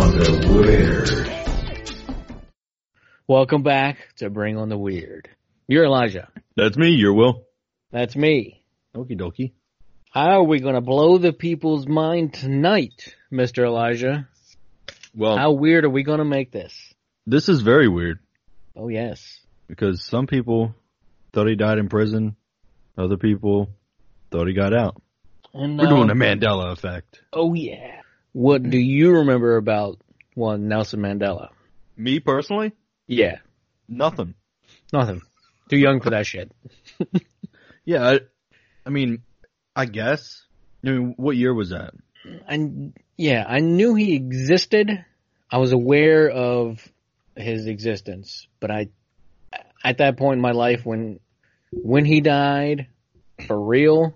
on the Weird. Welcome back to Bring on the Weird. You're Elijah. That's me, you're Will. That's me. Okie dokie. How are we going to blow the people's mind tonight, Mr. Elijah? Well, how weird are we going to make this? This is very weird. Oh, yes. Because some people thought he died in prison. Other people thought he got out. And, we're doing the Mandela effect. Oh, yeah. What do you remember about Nelson Mandela? Me personally? Yeah. Nothing. Too young for that shit. Yeah, I mean, I guess. I mean, what year was that? I knew he existed. I was aware of his existence, but at that point in my life when he died, for real,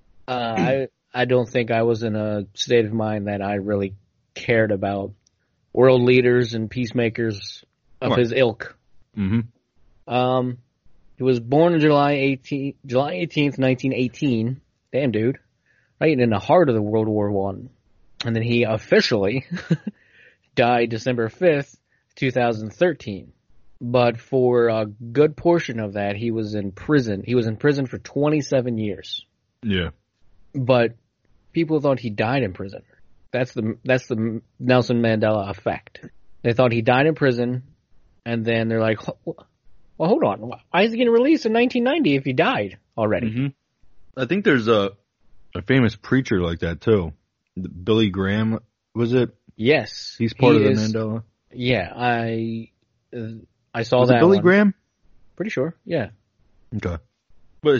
I don't think I was in a state of mind that I really cared about world leaders and peacemakers of his ilk. Mm-hmm. He was born on July 18th, 1918. Damn, dude. Right in the heart of the World War I. And then he officially died December 5th, 2013. But for a good portion of that, he was in prison. He was in prison for 27 years. Yeah. But people thought he died in prison. That's the Nelson Mandela effect. They thought he died in prison, and then they're like, well, hold on. Why is he getting released in 1990 if he died already? Mm-hmm. I think there's a famous preacher like that, too. Billy Graham, was it? Yes. He's part of the Mandela? Yeah, I saw was that it Billy one. Graham? Pretty sure, yeah. Okay. But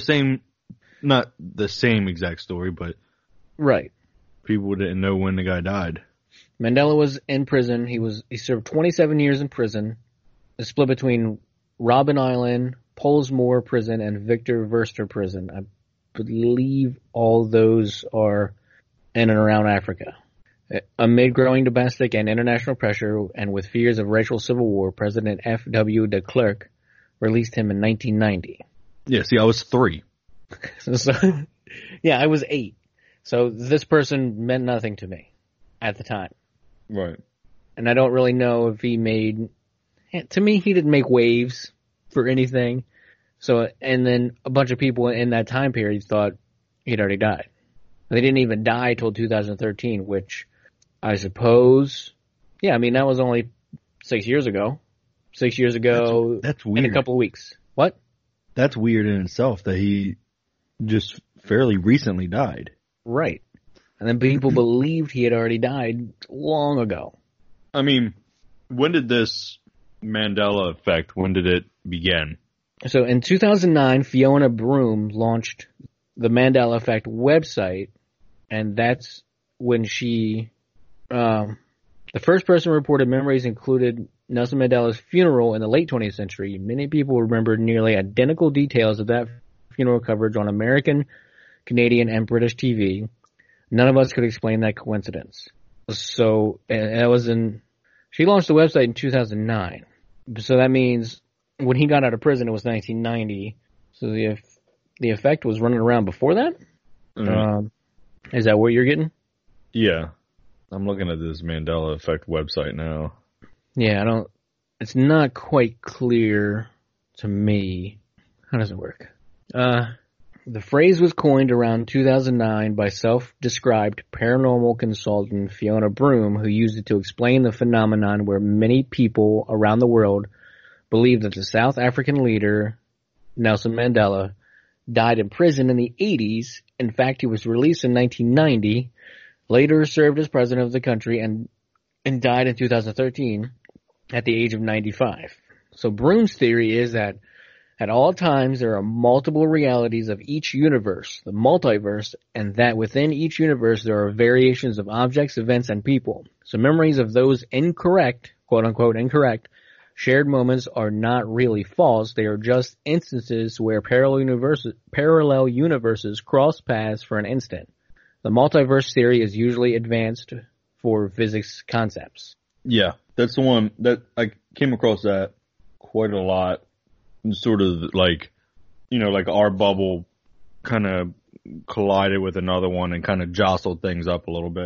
not the same exact story, but right. People didn't know when the guy died. Mandela was in prison. He served 27 years in prison. It's split between Robben Island, Pollsmoor Prison, and Victor Verster Prison. I believe all those are in and around Africa. Amid growing domestic and international pressure, and with fears of racial civil war, President F.W. de Klerk released him in 1990. Yeah, see, I was 3. So, yeah, I was 8. So this person meant nothing to me at the time. Right. And I don't really know if he made... To me, he didn't make waves for anything. So, and then a bunch of people in that time period thought he'd already died. They didn't even die till 2013, which I suppose... Yeah, I mean, that was only 6 years ago. 6 years ago... That's weird. In a couple of weeks. What? That's weird in itself that he just fairly recently died. Right. And then people believed he had already died long ago. I mean, when did this Mandela effect, when did it begin? So in 2009, Fiona Broome launched the Mandela Effect website, and that's when she, the first person reported memories included Nelson Mandela's funeral in the late 20th century. Many people remembered nearly identical details of that funeral coverage on American, Canadian, and British TV. None of us could explain that coincidence. So, and that was she launched the website in 2009. So that means when he got out of prison, it was 1990. So the effect was running around before that? Mm-hmm. Is that what you're getting? Yeah. I'm looking at this Mandela Effect website now. Yeah, it's not quite clear to me. How does it work? The phrase was coined around 2009 by self-described paranormal consultant Fiona Broome, who used it to explain the phenomenon where many people around the world believe that the South African leader, Nelson Mandela, died in prison in the 80s. In fact, he was released in 1990, later served as president of the country, and died in 2013 at the age of 95. So Broome's theory is that at all times, there are multiple realities of each universe, the multiverse, and that within each universe there are variations of objects, events, and people. So memories of those incorrect, quote-unquote incorrect, shared moments are not really false. They are just instances where parallel universes cross paths for an instant. The multiverse theory is usually advanced for physics concepts. Yeah, that's the one that I came across that quite a lot. Sort of like, like our bubble kind of collided with another one and kind of jostled things up a little bit.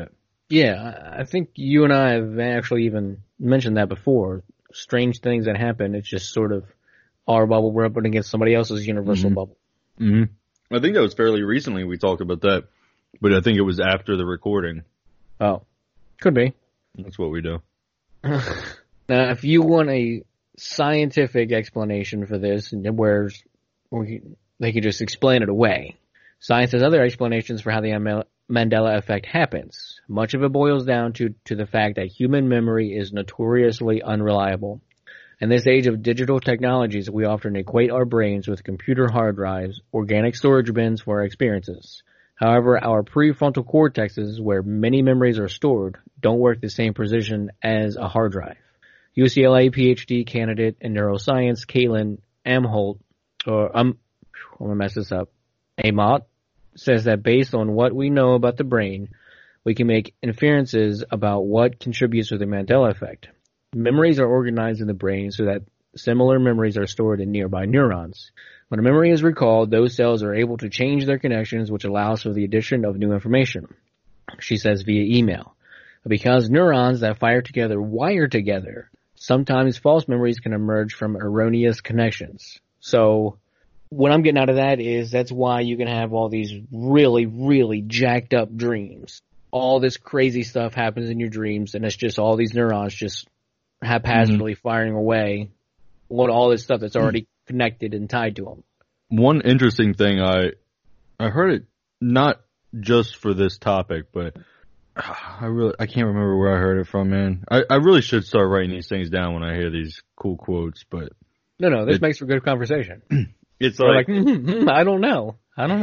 Yeah, I think you and I have actually even mentioned that before. Strange things that happen, it's just sort of our bubble we're up against somebody else's universal bubble. Mm-hmm. I think that was fairly recently we talked about that, but I think it was after the recording. Oh, could be. That's what we do. Now, if you want a scientific explanation for this, where they could just explain it away. Science has other explanations for how the Mandela effect happens. Much of it boils down to the fact that human memory is notoriously unreliable. In this age of digital technologies, we often equate our brains with computer hard drives, organic storage bins for our experiences. However, our prefrontal cortexes, where many memories are stored, don't work the same precision as a hard drive. UCLA PhD candidate in neuroscience Caitlin Amholt, I'm gonna mess this up, Amott, says that based on what we know about the brain, we can make inferences about what contributes to the Mandela effect. Memories are organized in the brain so that similar memories are stored in nearby neurons. When a memory is recalled, those cells are able to change their connections, which allows for the addition of new information. She says via email. Because neurons that fire together wire together, sometimes false memories can emerge from erroneous connections. So what I'm getting out of that is that's why you can have all these really, really jacked up dreams. All this crazy stuff happens in your dreams, and it's just all these neurons just haphazardly firing away what all this stuff that's already connected and tied to them. One interesting thing, I heard it not just for this topic, but I can't remember where I heard it from, man. I really should start writing these things down when I hear these cool quotes, but no, this makes for good conversation. It's like I don't know.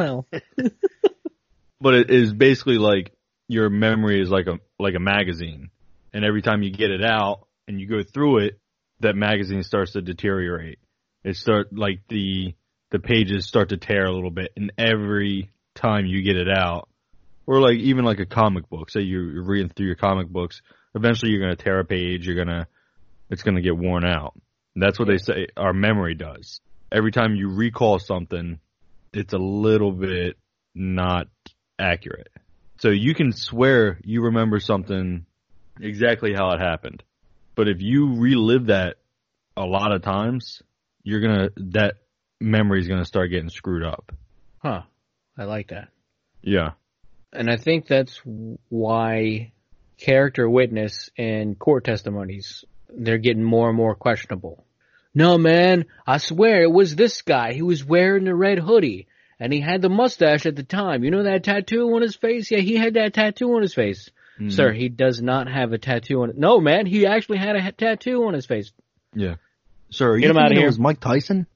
But it is basically like your memory is like a magazine, and every time you get it out and you go through it, that magazine starts to deteriorate. Like the pages start to tear a little bit, and every time you get it out, or like even like a comic book, say you're reading through your comic books, eventually you're going to tear a page, it's going to get worn out. And that's what they say our memory does. Every time you recall something, it's a little bit not accurate. So you can swear you remember something exactly how it happened. But if you relive that a lot of times, that memory is going to start getting screwed up. Huh. I like that. Yeah. And I think that's why character witness and court testimonies, they're getting more and more questionable. No, man, I swear it was this guy. He was wearing the red hoodie, and he had the mustache at the time. You know that tattoo on his face? Yeah, he had that tattoo on his face. Mm-hmm. Sir, he does not have a tattoo on it. No, man, he actually had a tattoo on his face. Yeah. Sir, get him out of here. It was Mike Tyson?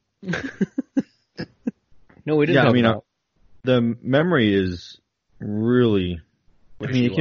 No, we didn't. Yeah, I mean, the memory is really. It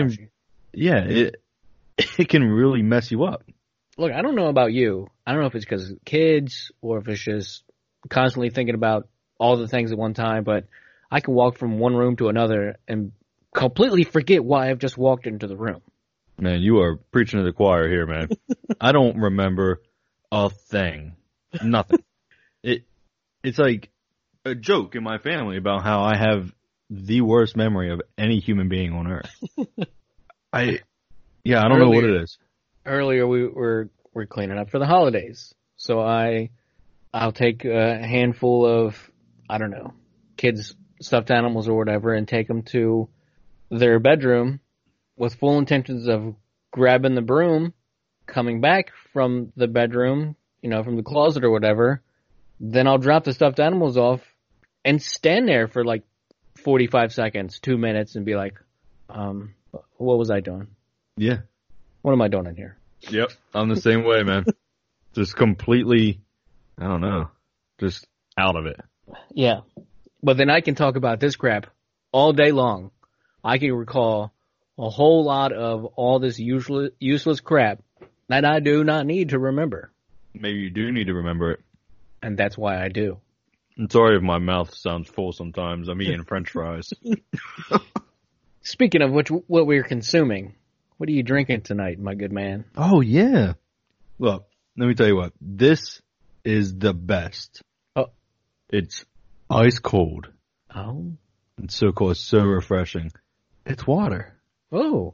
can really mess you up. Look, I don't know about you. I don't know if it's because of kids or if it's just constantly thinking about all the things at one time, but I can walk from one room to another and completely forget why I've just walked into the room. Man, you are preaching to the choir here, man. I don't remember a thing. Nothing. It's like a joke in my family about how I have the worst memory of any human being on earth. I don't know what it is. Earlier we're cleaning up for the holidays. So I'll take a handful of, I don't know, kids' stuffed animals or whatever and take them to their bedroom with full intentions of grabbing the broom, coming back from the bedroom, from the closet or whatever. Then I'll drop the stuffed animals off and stand there for like 45 seconds, 2 minutes and be like, what was I doing? Yeah. What am I doing in here? Yep. I'm the same way, man. Just completely, I don't know, just out of it. Yeah. But then I can talk about this crap all day long. I can recall a whole lot of all this useless crap that I do not need to remember. Maybe you do need to remember it. And that's why I do. I'm sorry if my mouth sounds full sometimes. I'm eating French fries. Speaking of what we're consuming, what are you drinking tonight, my good man? Oh, yeah. Look, let me tell you what. This is the best. Oh. It's ice cold. Oh. It's so cold. It's so refreshing. It's water. Oh.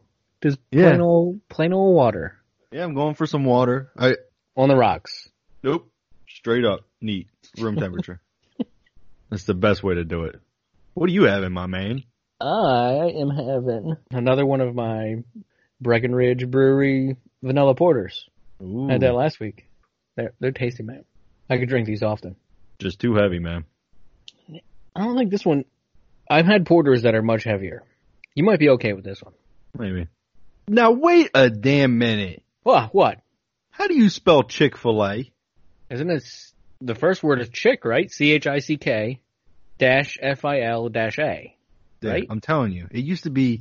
Just Yeah. plain old water Yeah, I'm going for some water. on the rocks. Nope. Straight up. Neat. Room temperature. That's the best way to do it. What are you having, my man? I am having another one of my Breckenridge Brewery vanilla porters. Ooh. I had that last week. They're tasty, man. I could drink these often. Just too heavy, man. I don't think this one. I've had porters that are much heavier. You might be okay with this one. Maybe. Now wait a damn minute. What? How do you spell Chick-fil-A? Isn't it the first word is chick, right? CHICK -FIL-A. Yeah, Right? I'm telling you. It used to be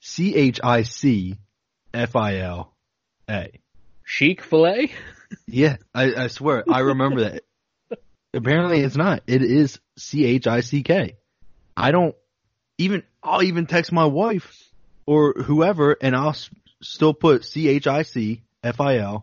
CHICFILA. Chic filet? Yeah, I swear. I remember that. Apparently it's not. It is CHICK. I'll even text my wife or whoever and I'll still put CHICFILA.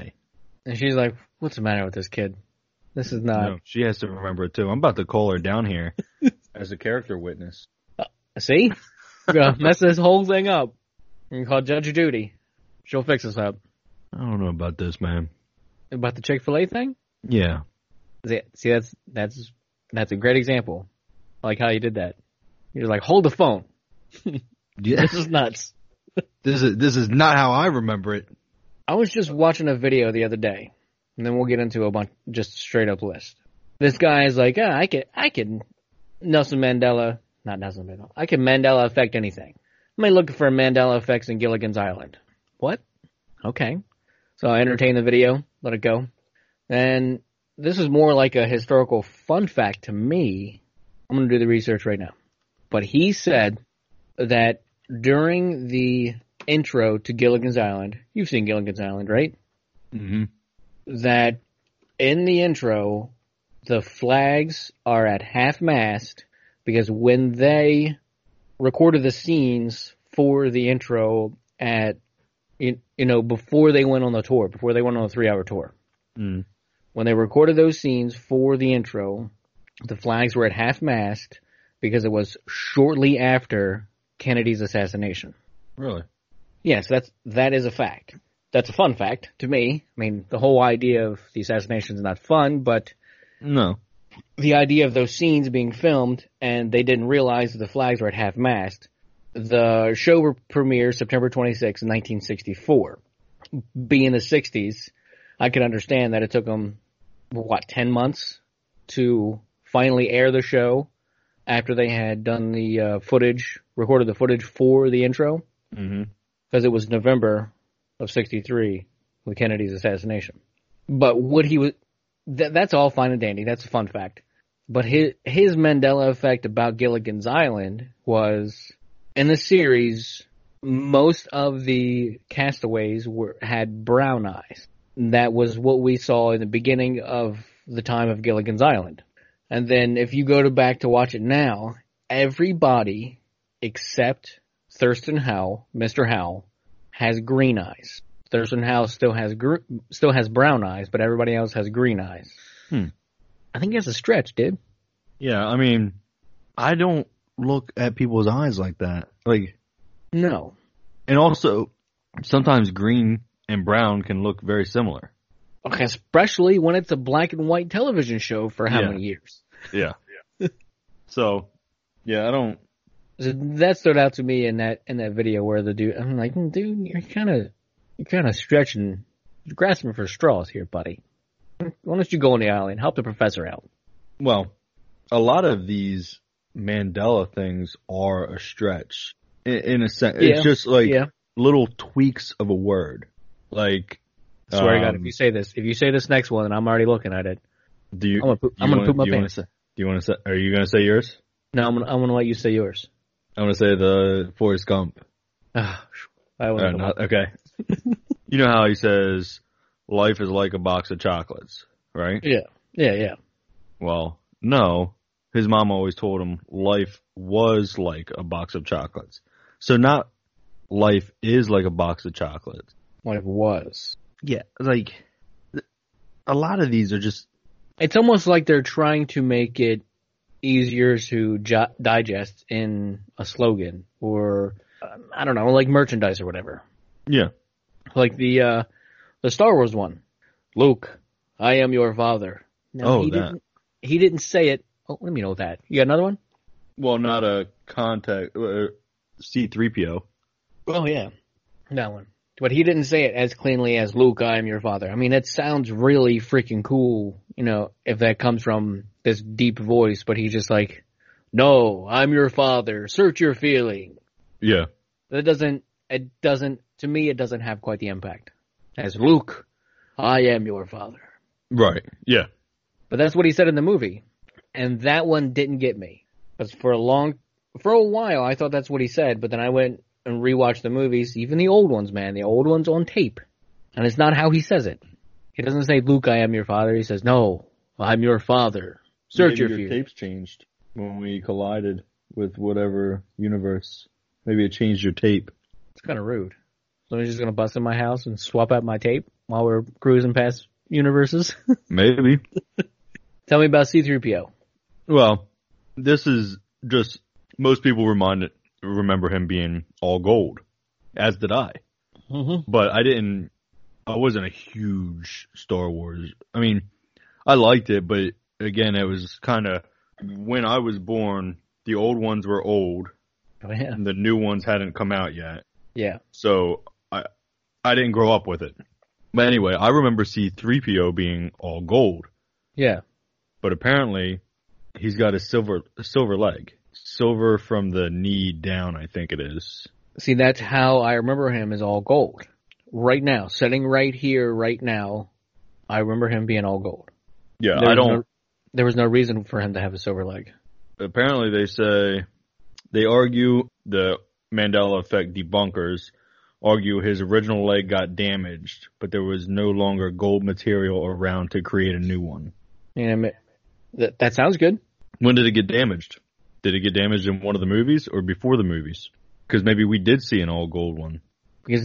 And she's like, what's the matter with this kid? This is not. No, she has to remember it too. I'm about to call her down here as a character witness. See? We're gonna mess this whole thing up. You can call Judge Judy. She'll fix us up. I don't know about this, man. About the Chick-fil-A thing? Yeah. See, that's a great example. I like how you did that. You're like, hold the phone. Yeah. This is nuts. This is not how I remember it. I was just watching a video the other day, and then we'll get into a bunch, just a straight up list. This guy is like, I can Nelson Mandela, not Nelson Mandela, I can Mandela affect anything. I'm looking for Mandela effects in Gilligan's Island. What? Okay. So I entertain the video, let it go. And this is more like a historical fun fact to me. I'm going to do the research right now. But he said that during the intro to Gilligan's Island, you've seen Gilligan's Island, right? Mm-hmm. That in the intro, the flags are at half-mast because when they recorded the scenes for the intro at, before they went on the tour, before they went on a 3-hour tour, when they recorded those scenes for the intro, the flags were at half-mast because it was shortly after Kennedy's assassination. Really? Yes, that is a fact. That's a fun fact to me. I mean, the whole idea of the assassination is not fun, but No. the idea of those scenes being filmed and they didn't realize that the flags were at half-mast. The show premiered September 26, 1964. Being the 60s, I could understand that it took them, 10 months to finally air the show after they had done the recorded the footage for the intro. Mm-hmm. Because it was November of 63 with Kennedy's assassination. But that's all fine and dandy. That's a fun fact. But his Mandela effect about Gilligan's Island was, in the series, most of the castaways had brown eyes. That was what we saw in the beginning of the time of Gilligan's Island. And then if you go back to watch it now, everybody except Thurston Howell, Mr. Howell, has green eyes. Thurston Howell still has brown eyes, but everybody else has green eyes. I think that's a stretch, dude. Yeah, I mean, I don't look at people's eyes like that. No. And also, sometimes green and brown can look very similar. Okay, especially when it's a black and white television show for how many years? Yeah. So, yeah, I don't. So that stood out to me in that video where the dude, I'm like, dude, you're kind of stretching, you're grasping for straws here, buddy. Why don't you go on the island and help the professor out? Well, a lot of these Mandela things are a stretch in a sense. Yeah. It's just little tweaks of a word. Like, I swear to God, if you say this next one, and I'm already looking at it, I'm gonna poop my pants. Do you want to say? Are you gonna say yours? No, I'm gonna let you say yours. I'm gonna say the Forrest Gump. Okay. You know how he says, "Life is like a box of chocolates," right? Yeah. Well, no. His mom always told him life was like a box of chocolates. So not life is like a box of chocolates. Life was. Yeah, like a lot of these are just. It's almost like they're trying to make it easier to digest in a slogan or I don't know, like merchandise or whatever. Yeah. Like the Star Wars one. Luke, I am your father. Now, he didn't say it. Oh, let me know that. You got another one? Well, not a contact, C-3PO. Oh, yeah. That one. But he didn't say it as cleanly as Luke, I am your father. I mean, it sounds really freaking cool, if that comes from this deep voice, but he's just like, no, I'm your father. Search your feeling. Yeah. To me, it doesn't have quite the impact as Luke, I am your father. Right. Yeah. But that's what he said in the movie. And that one didn't get me. Because for a while, I thought that's what he said, but then I went and rewatched the movies, even the old ones, man. The old ones on tape. And it's not how he says it. He doesn't say, Luke, I am your father. He says, no, I'm your father. Search your feelings. Tapes changed when we collided with whatever universe. Maybe it changed your tape. It's kind of rude. Somebody's just going to bust in my house and swap out my tape while we're cruising past universes? Maybe. Tell me about C-3PO. Well, this is just, most people remember him being all gold, as did I. Mm-hmm. But I wasn't a huge Star Wars. I mean, I liked it, but again, it was kind of, when I was born, the old ones were old. Oh, yeah. And the new ones hadn't come out yet. Yeah. So I didn't grow up with it. But anyway, I remember C-3PO being all gold. Yeah. But apparently, he's got a silver leg. Silver from the knee down, I think it is. See, that's how I remember him, as all gold. Right now, sitting right here, right now, I remember him being all gold. Yeah, There was no reason for him to have a silver leg. Apparently, they argue, the Mandela Effect debunkers argue his original leg got damaged, but there was no longer gold material around to create a new one. And that sounds good. When did it get damaged? Did it get damaged in one of the movies or before the movies? Because maybe we did see an all gold one. Because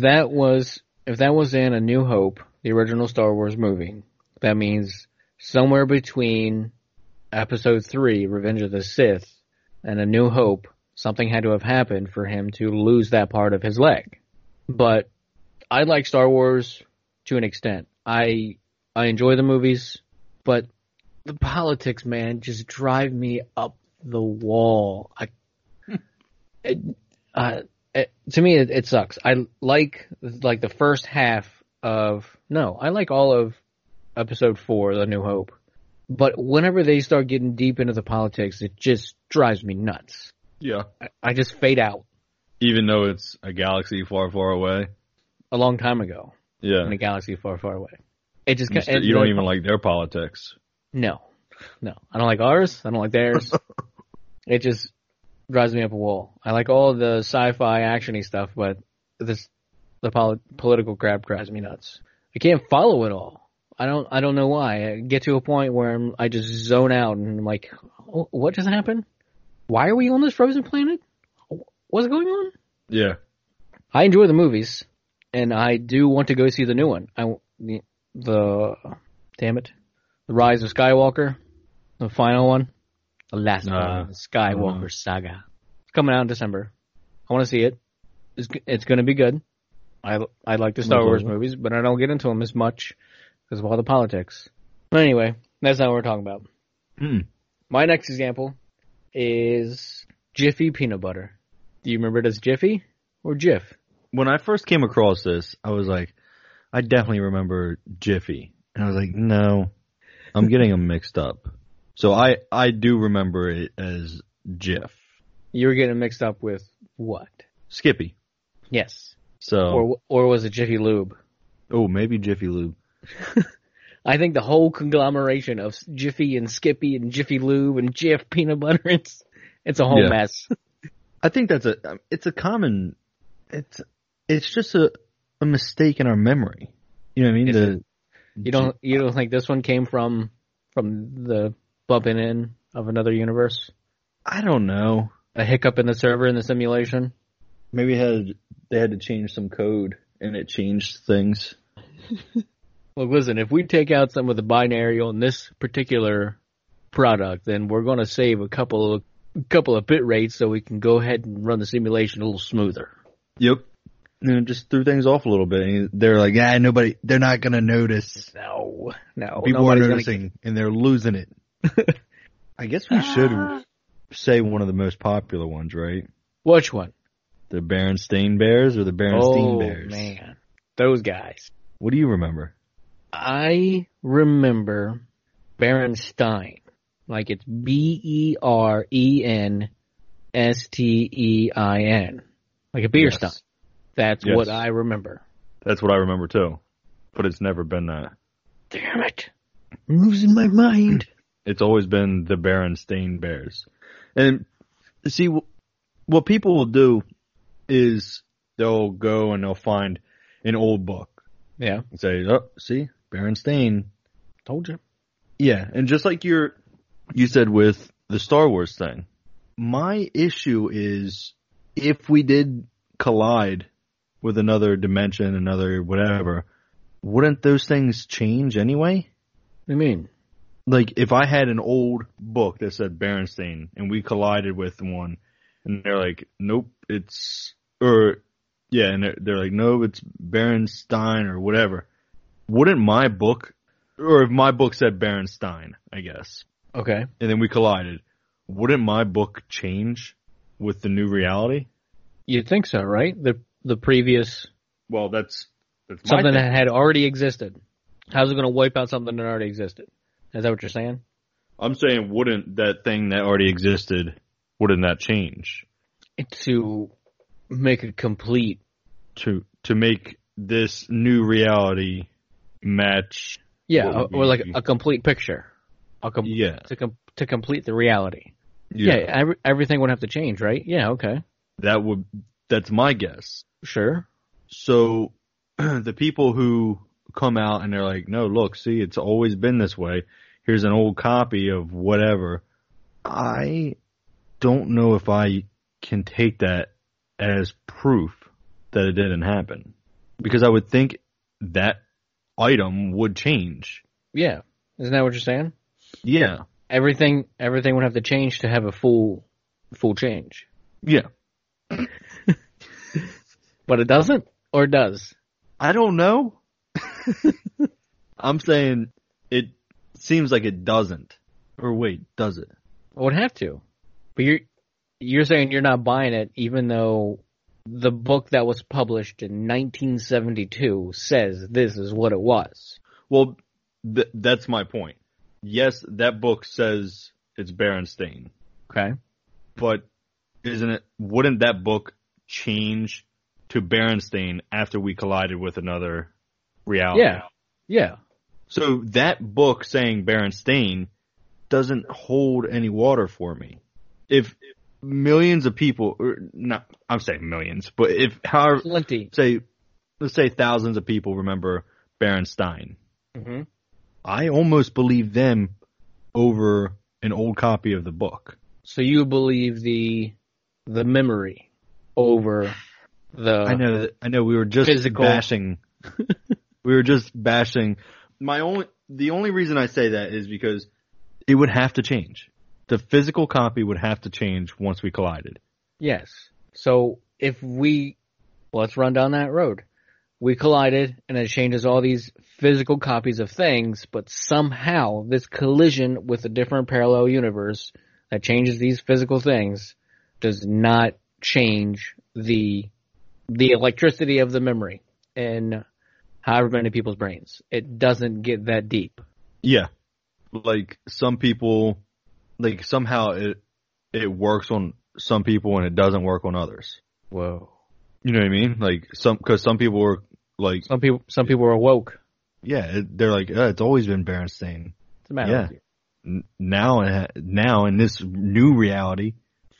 if that was in A New Hope, the original Star Wars movie, that means somewhere between Episode 3, Revenge of the Sith, and A New Hope, something had to have happened for him to lose that part of his leg. But I like Star Wars to an extent. I enjoy the movies, but the politics, man, just drive me up the wall. To me, it sucks. I like the first half I like all of Episode 4, The New Hope. But whenever they start getting deep into the politics, it just drives me nuts. Yeah. I just fade out. Even though it's a galaxy far, far away? A long time ago. Yeah. In a galaxy far, far away. It just you don't even like their politics. No. I don't like ours. I don't like theirs. It just drives me up a wall. I like all the sci-fi actiony stuff, but the political crap drives me nuts. I can't follow it all. I don't know why. I get to a point where I just zone out and I'm like, oh, what just happened? Why are we on this frozen planet? What's going on? Yeah. I enjoy the movies, and I do want to go see the new one. The Rise of Skywalker, the final one, the last one, the Skywalker saga. It's coming out in December. I want to see it. It's going to be good. I like the Star Wars movies, but I don't get into them as much because of all the politics. But anyway, that's not what we're talking about. My next example is Jiffy peanut butter. Do you remember it as Jiffy or Jif? When I first came across this, I was like, I definitely remember Jiffy. And I was like, no, I'm getting them mixed up. So I do remember it as Jif. You were getting mixed up with what? Skippy. Yes. So or was it Jiffy Lube? Oh, maybe Jiffy Lube. I think the whole conglomeration of Jiffy and Skippy and Jiffy Lube and Jif peanut butter, it's a whole mess. I think it's just a mistake in our memory. You know what I mean? You don't think this one came from the bumping in of another universe? I don't know. A hiccup in the server in the simulation? Maybe they had to change some code and it changed things. Look, listen, if we take out some of the binary on this particular product, then we're going to save a couple of bit rates so we can go ahead and run the simulation a little smoother. Yep. And just threw things off a little bit. And they're like, they're not going to notice. No. People are nobody's noticing, and they're losing it. I guess we should say one of the most popular ones, right? Which one? The Berenstain Bears or the Berenstein Bears? Oh, man. Those guys. What do you remember? I remember Berenstein. Like it's Berenstein. Like a beer Yes. stein. That's Yes. what I remember. That's what I remember too. But it's never been that. Damn it. I'm losing my mind. It's always been the Berenstain Bears. And see, what people will do is they'll go and they'll find an old book Yeah. and say, oh, see, Berenstain. Told you. Yeah, and just like you said with the Star Wars thing, my issue is if we did collide with another dimension, another whatever, wouldn't those things change anyway? What do you mean? Like, if I had an old book that said Berenstain and we collided with one and they're like, nope, and they're like, no, it's Berenstein or whatever. Wouldn't my book, or if my book said Berenstein, I guess, Okay. and then we collided, wouldn't my book change with the new reality? You'd think so, right? The previous Well, that's my something thing. that had already existed. How's it going to wipe out something that already existed? Is that what you're saying? I'm saying, wouldn't that thing that already existed, wouldn't that change? To make it complete. To make this new reality match. Yeah, What would or like be- a complete picture. Yeah. To complete the reality. Yeah, everything would have to change, right? Yeah, okay. That's my guess. Sure. So the people who come out and they're like, no, look, see, it's always been this way. Here's an old copy of whatever. I don't know if I can take that as proof that it didn't happen. Because I would think that item would change. Yeah. Isn't that what you're saying? Yeah. Everything would have to change to have a full change. Yeah. But it doesn't? Or it does? I don't know. I'm saying it seems like it doesn't. Or wait, does it? It would have to. But you're saying you're not buying it even though the book that was published in 1972 says this is what it was. Well, that's my point. Yes, that book says it's Berenstain, Okay. but wouldn't that book change to Berenstain after we collided with another reality? Yeah. Yeah. So that book saying Berenstain doesn't hold any water for me. If millions of people, or not, I'm saying millions, but Plenty. let's say thousands of people remember Berenstain, Mm-hmm. I almost believe them over an old copy of the book. So you believe the memory over the I know. We were just physical bashing. We were just bashing. The only reason I say that is because it would have to change. The physical copy would have to change once we collided. Yes. So let's run down that road. We collided and it changes all these physical copies of things, but somehow this collision with a different parallel universe that changes these physical things does not change the electricity of the memory in however many people's brains. It doesn't get that deep. Yeah. Like some people, like somehow it works on some people and it doesn't work on others. Whoa. You know what I mean? Like because some people are like, Some people are woke. yeah, they're like, it's always been Berenstain. What's the matter with you? Now in this new reality,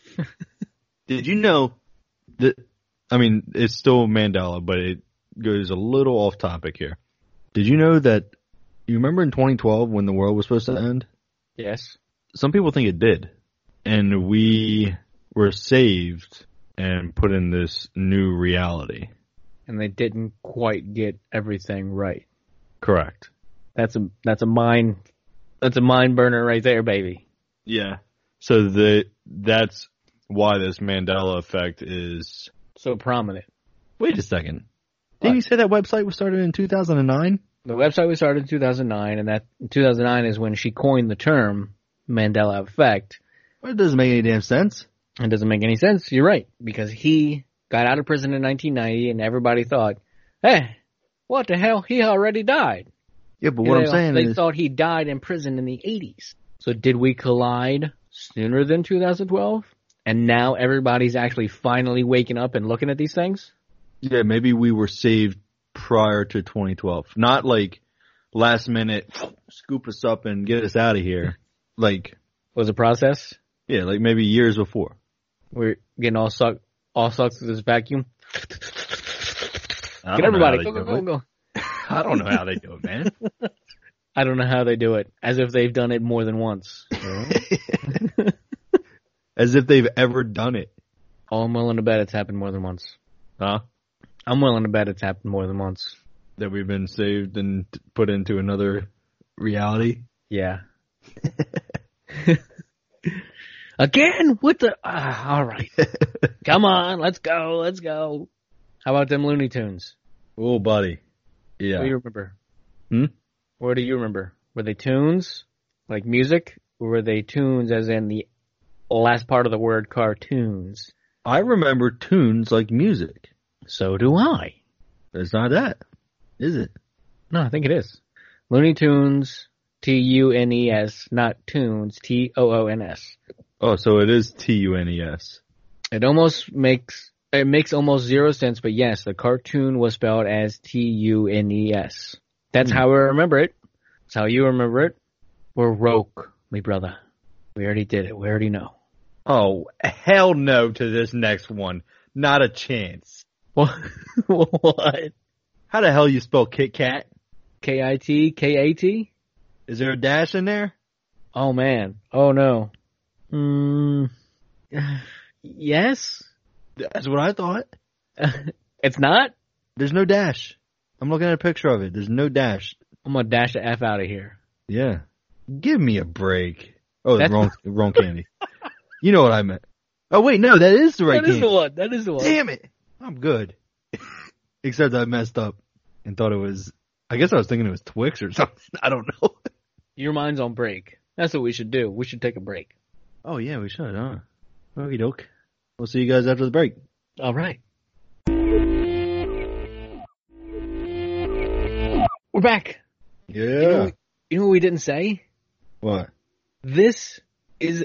did you know that? I mean, it's still Mandela, but it goes a little off topic here. Did you know that? You remember in 2012 when the world was supposed to end? Yes. Some people think it did, and we were saved and put in this new reality. And they didn't quite get everything right. Correct. That's a mind burner right there, baby. Yeah. So that's why this Mandela effect is So prominent. Wait a second. Didn't you say that website was started in 2009? The website was started in 2009, and that 2009 is when she coined the term Mandela effect. Well, it doesn't make any damn sense. It doesn't make any sense. You're right, because he got out of prison in 1990, and everybody thought, hey, what the hell? He already died. Yeah, but what I'm saying is... They thought he died in prison in the 80s. So did we collide sooner than 2012? And now everybody's actually finally waking up and looking at these things? Yeah, maybe we were saved prior to 2012. Not like last minute, scoop us up and get us out of here. Like... Was a process? Yeah, like maybe years before. We're getting all sucked through this vacuum. Get everybody, go. I don't know how they do it, man. I don't know how they do it. As if they've done it more than once. As if they've ever done it. Oh, I'm willing to bet it's happened more than once. Huh? I'm willing to bet it's happened more than once. That we've been saved and put into another reality? Yeah. Again? What the... all right. Come on, let's go. How about them Looney Tunes? Oh, buddy. Yeah. What do you remember? Hmm? What do you remember? Were they tunes? Like music? Or were they tunes as in the last part of the word cartoons? I remember tunes like music. So do I. It's not that, is it? No, I think it is. Looney Tunes, Tunes, not tunes, Toons. Oh, so it is Tunes. It makes almost zero sense, but yes, the cartoon was spelled as Tunes. That's how I remember it. That's how you remember it. We're woke, me brother. We already did it. We already know. Oh, hell no to this next one. Not a chance. What? How the hell you spell Kit Kat? Kitkat? Is there a dash in there? Oh man. Oh no. Yes? That's what I thought. It's not? There's no dash. I'm looking at a picture of it. There's no dash. I'm gonna dash the F out of here. Yeah. Give me a break. Oh, that's wrong candy. You know what I meant. Oh wait, no, that is the right candy. That is the one. Damn it. I'm good. Except I messed up and thought it was, I guess I was thinking it was Twix or something. I don't know. Your mind's on break. That's what we should do. We should take a break. Oh yeah, we should, huh? Okie doke. We'll see you guys after the break. All right. We're back. Yeah. You know what we didn't say? What? This is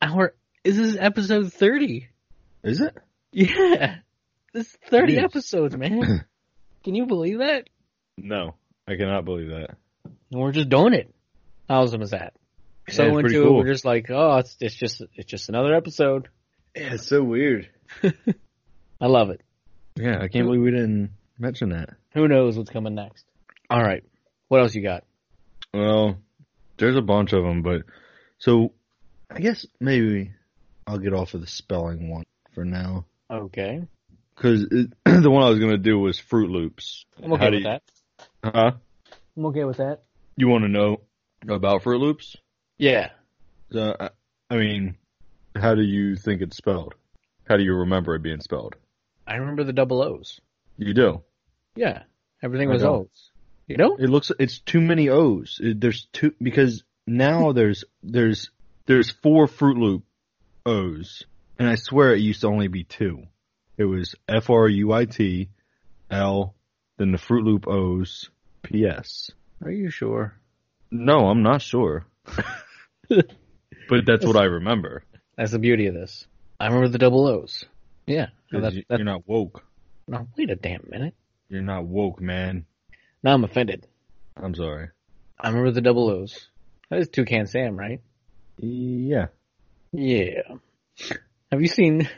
episode 30. Is it? Yeah. This is 30 episodes, man. Can you believe that? No, I cannot believe that. And we're just doing it. How awesome is that? Yeah, So into cool. it, we're just like, oh, it's just another episode. Yeah, it's so weird. I love it. Yeah, I can't believe we didn't mention that. Who knows what's coming next? All right. What else you got? Well, there's a bunch of them, but so I guess maybe I'll get off of the spelling one for now. Okay. Because the one I was going to do was Fruit Loops. I'm okay with that. Huh? I'm okay with that. You want to know about Fruit Loops? Yeah. So, I mean, how do you think it's spelled? How do you remember it being spelled? I remember the double O's. You do? Yeah. Everything was don't. O's. You know? It's too many O's. There's two, because now there's 4 Fruit Loop O's, and I swear it used to only be 2. It was FRUIT, L, then the Fruit Loop O's, PS. Are you sure? No, I'm not sure. But that's what I remember. That's the beauty of this. I remember the double O's. Yeah. You're not woke. No, wait a damn minute. You're not woke, man. Now I'm offended. I'm sorry. I remember the double O's. That is Toucan Sam, right? Yeah. Yeah. Have you seen...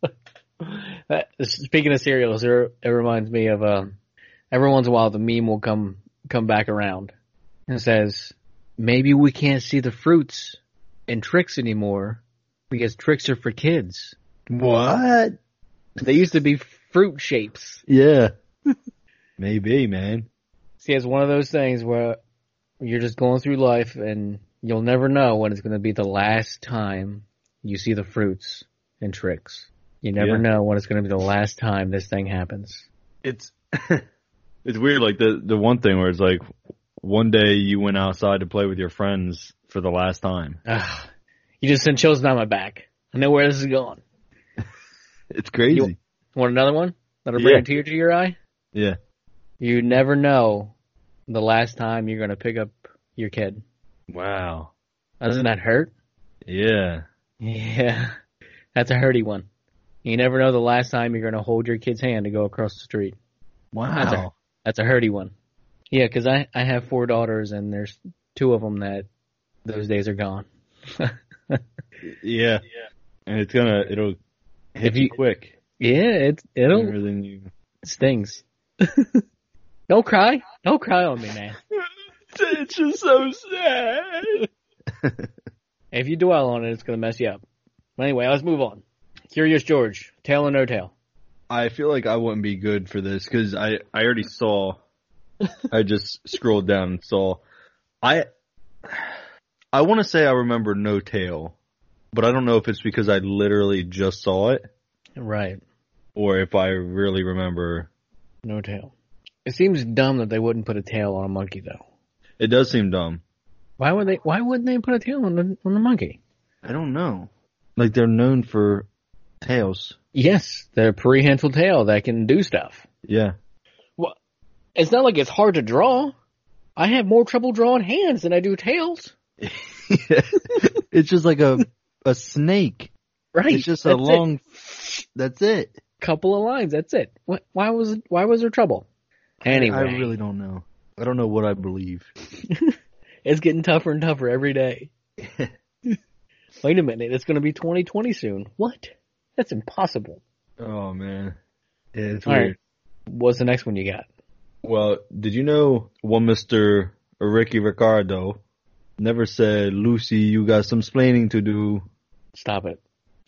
Speaking of cereals, it reminds me of every once in a while the meme will come back around and says, maybe we can't see the fruits in Trix anymore because Trix are for kids. What? They used to be fruit shapes. Yeah. Maybe, man. See, it's one of those things where you're just going through life and you'll never know when it's going to be the last time you see the fruits in Trix. You never know when it's going to be the last time this thing happens. It's it's weird. Like the one thing where it's like one day you went outside to play with your friends for the last time. You just sent chills down my back. I know where this is going. It's crazy. You want another one? That'll bring a tear to your eye? Yeah. You never know the last time you're going to pick up your kid. Wow. Doesn't that hurt? Yeah. Yeah. That's a hurty one. You never know the last time you're going to hold your kid's hand to go across the street. Wow. That's a hurty one. Yeah, because I have 4 daughters, and there's 2 of them that those days are gone. Yeah. And it'll hit you quick. Yeah, it'll. It stings. Don't cry. Don't cry on me, man. It's just so sad. If you dwell on it, it's going to mess you up. But anyway, let's move on. Curious George, tail or no tail? I feel like I wouldn't be good for this because I already saw. I just scrolled down and saw. I want to say I remember no tail, but I don't know if it's because I literally just saw it. Right. Or if I really remember. No tail. It seems dumb that they wouldn't put a tail on a monkey, though. It does seem dumb. Why wouldn't they put a tail on the monkey? I don't know. Like, they're known for tails. Yes, they're a prehensile tail that can do stuff. Yeah. Well, it's not like it's hard to draw. I have more trouble drawing hands than I do tails. It's just like a snake. Right. It's just that's it. Couple of lines, that's it. Why was there trouble? Anyway. I really don't know. I don't know what I believe. It's getting tougher and tougher every day. Wait a minute, it's going to be 2020 soon. What? That's impossible. Oh, man. Yeah, it's All weird. right. What's the next one you got? Well, did you know one Mr. Ricky Ricardo never said, Lucy, you got some splaining to do? Stop it.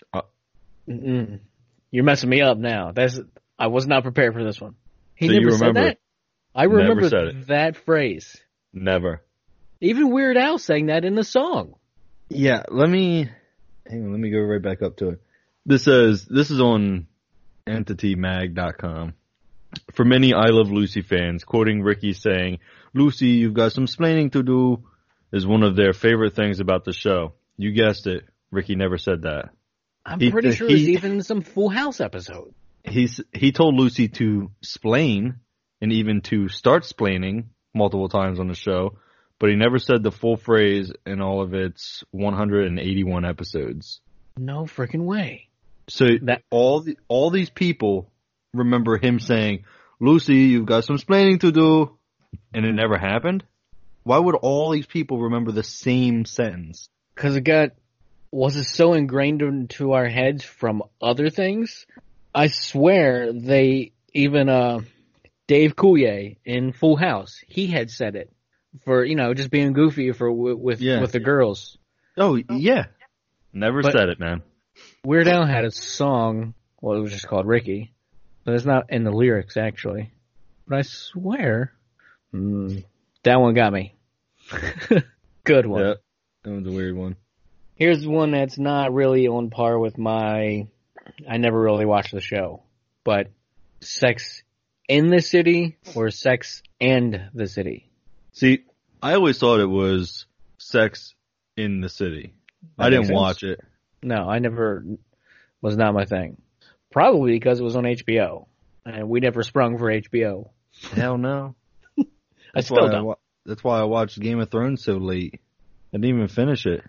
You're messing me up now. I was not prepared for this one. He so never said that? I remember that phrase. Never. Even Weird Al sang that in the song. Yeah, let me go right back up to it. This is on EntityMag.com. For many I Love Lucy fans, quoting Ricky saying, Lucy, you've got some splaining to do, is one of their favorite things about the show. You guessed it. Ricky never said that. I'm pretty sure it's even some Full House episode. He told Lucy to splain and even to start splaining multiple times on the show, but he never said the full phrase in all of its 181 episodes. No freaking way. So all these people remember him saying, Lucy, you've got some splaining to do, and it never happened? Why would all these people remember the same sentence? Because was it so ingrained into our heads from other things? I swear even Dave Coulier in Full House, he had said it for, just being goofy with the girls. Oh, yeah. Never said it, man. Weird Al had a song, well, it was just called Ricky, but it's not in the lyrics, actually. But I swear, that one got me. Good one. Yeah, that one's a weird one. Here's one that's not really on par with I never really watched the show, but Sex in the City or Sex and the City? See, I always thought it was Sex in the City. I didn't watch it. No, was not my thing. Probably because it was on HBO, and we never sprung for HBO. Hell no. I still don't. That's why I watched Game of Thrones so late. I didn't even finish it.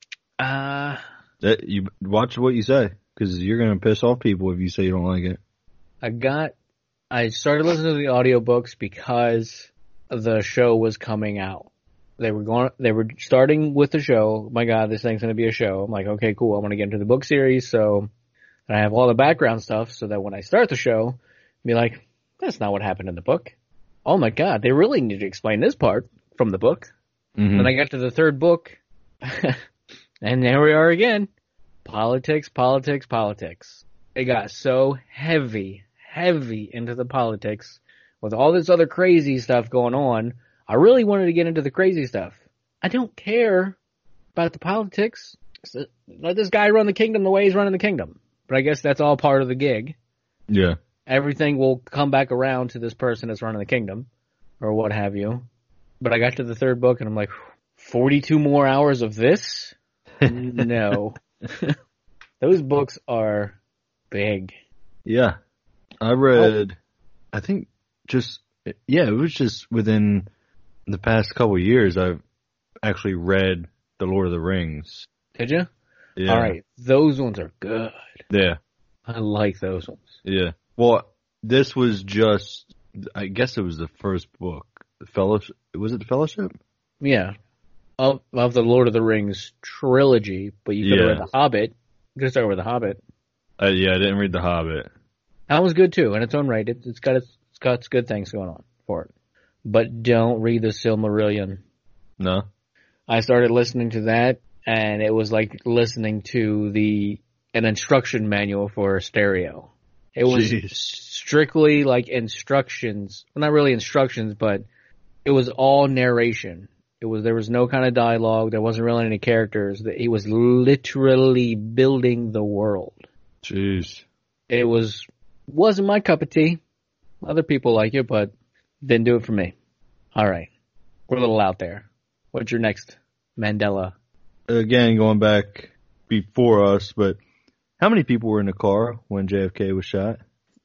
You watch what you say, because you're going to piss off people if you say you don't like it. I started listening to the audiobooks because the show was coming out. They were starting with the show. Oh my God, this thing's going to be a show. I'm like, okay, cool. I'm going to get into the book series. So I have all the background stuff so that when I start the show, I'll be like, that's not what happened in the book. Oh my God, they really need to explain this part from the book. Mm-hmm. Then I got to the 3rd book. And there we are again. Politics. It got so heavy into the politics with all this other crazy stuff going on. I really wanted to get into the crazy stuff. I don't care about the politics. Let this guy run the kingdom the way he's running the kingdom. But I guess that's all part of the gig. Yeah. everything will come back around to this person that's running the kingdom, or what have you. But I got to the third book and I'm like, 42 more hours of this? No. Those books are big. Yeah. I read, I think it was just within the past couple of years I've actually read The Lord of the Rings. Did you? Yeah. All right. Those ones are good. Yeah. I like those ones. Yeah. Well, this was just, I guess it was the first book. The Fellowship. Was it The Fellowship? Yeah. Of the Lord of the Rings trilogy, but you could have read The Hobbit. You could have started with The Hobbit. Yeah, I didn't read The Hobbit. That was good too, in its own right. It's got good things going on for it. But don't read the Silmarillion. No? I started listening to that, and it was like listening to an instruction manual for a stereo. It was strictly like instructions. Well, not really instructions, but it was all narration. There was no kind of dialogue. There wasn't really any characters. He was literally building the world. Jeez. It wasn't my cup of tea. Other people like it, but didn't do it for me. All right. We're a little out there. What's your next Mandela? Again, going back before us, but how many people were in the car when JFK was shot?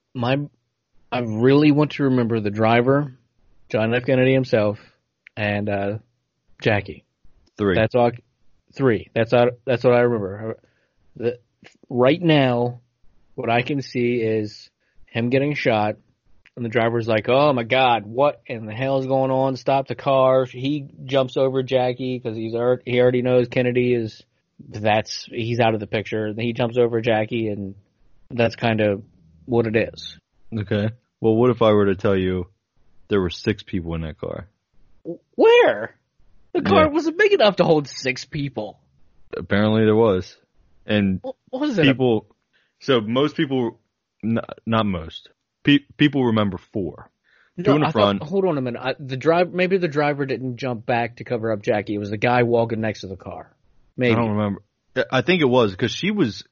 I really want to remember the driver, John F. Kennedy himself, and Jackie. 3. That's all. 3. That's what I remember. Right now, what I can see is him getting shot, and the driver's like, "Oh my God, what in the hell is going on? Stop the car!" He jumps over Jackie because he already knows Kennedy is. He's out of the picture. Then he jumps over Jackie, and that's kind of what it is. Okay. Well, what if I were to tell you there were 6 people in that car? Where? The car wasn't big enough to hold 6 people. Apparently there was. And what was it? So most people, not most, people remember 4. 2 in the front. Hold on a minute. Maybe the driver didn't jump back to cover up Jackie. It was the guy walking next to the car. Maybe. I don't remember. I think it was because she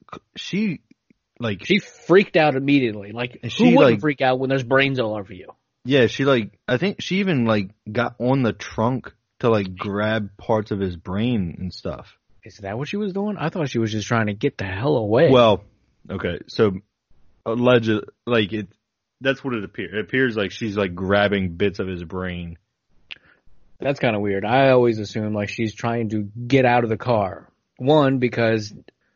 freaked out immediately. Like, who wouldn't freak out when there's brains all over you? Yeah, I think she even got on the trunk to grab parts of his brain and stuff. Is that what she was doing? I thought she was just trying to get the hell away. Well, okay, so alleged, that's what it appears. It appears like she's grabbing bits of his brain. That's kind of weird. I always assume she's trying to get out of the car. One, because,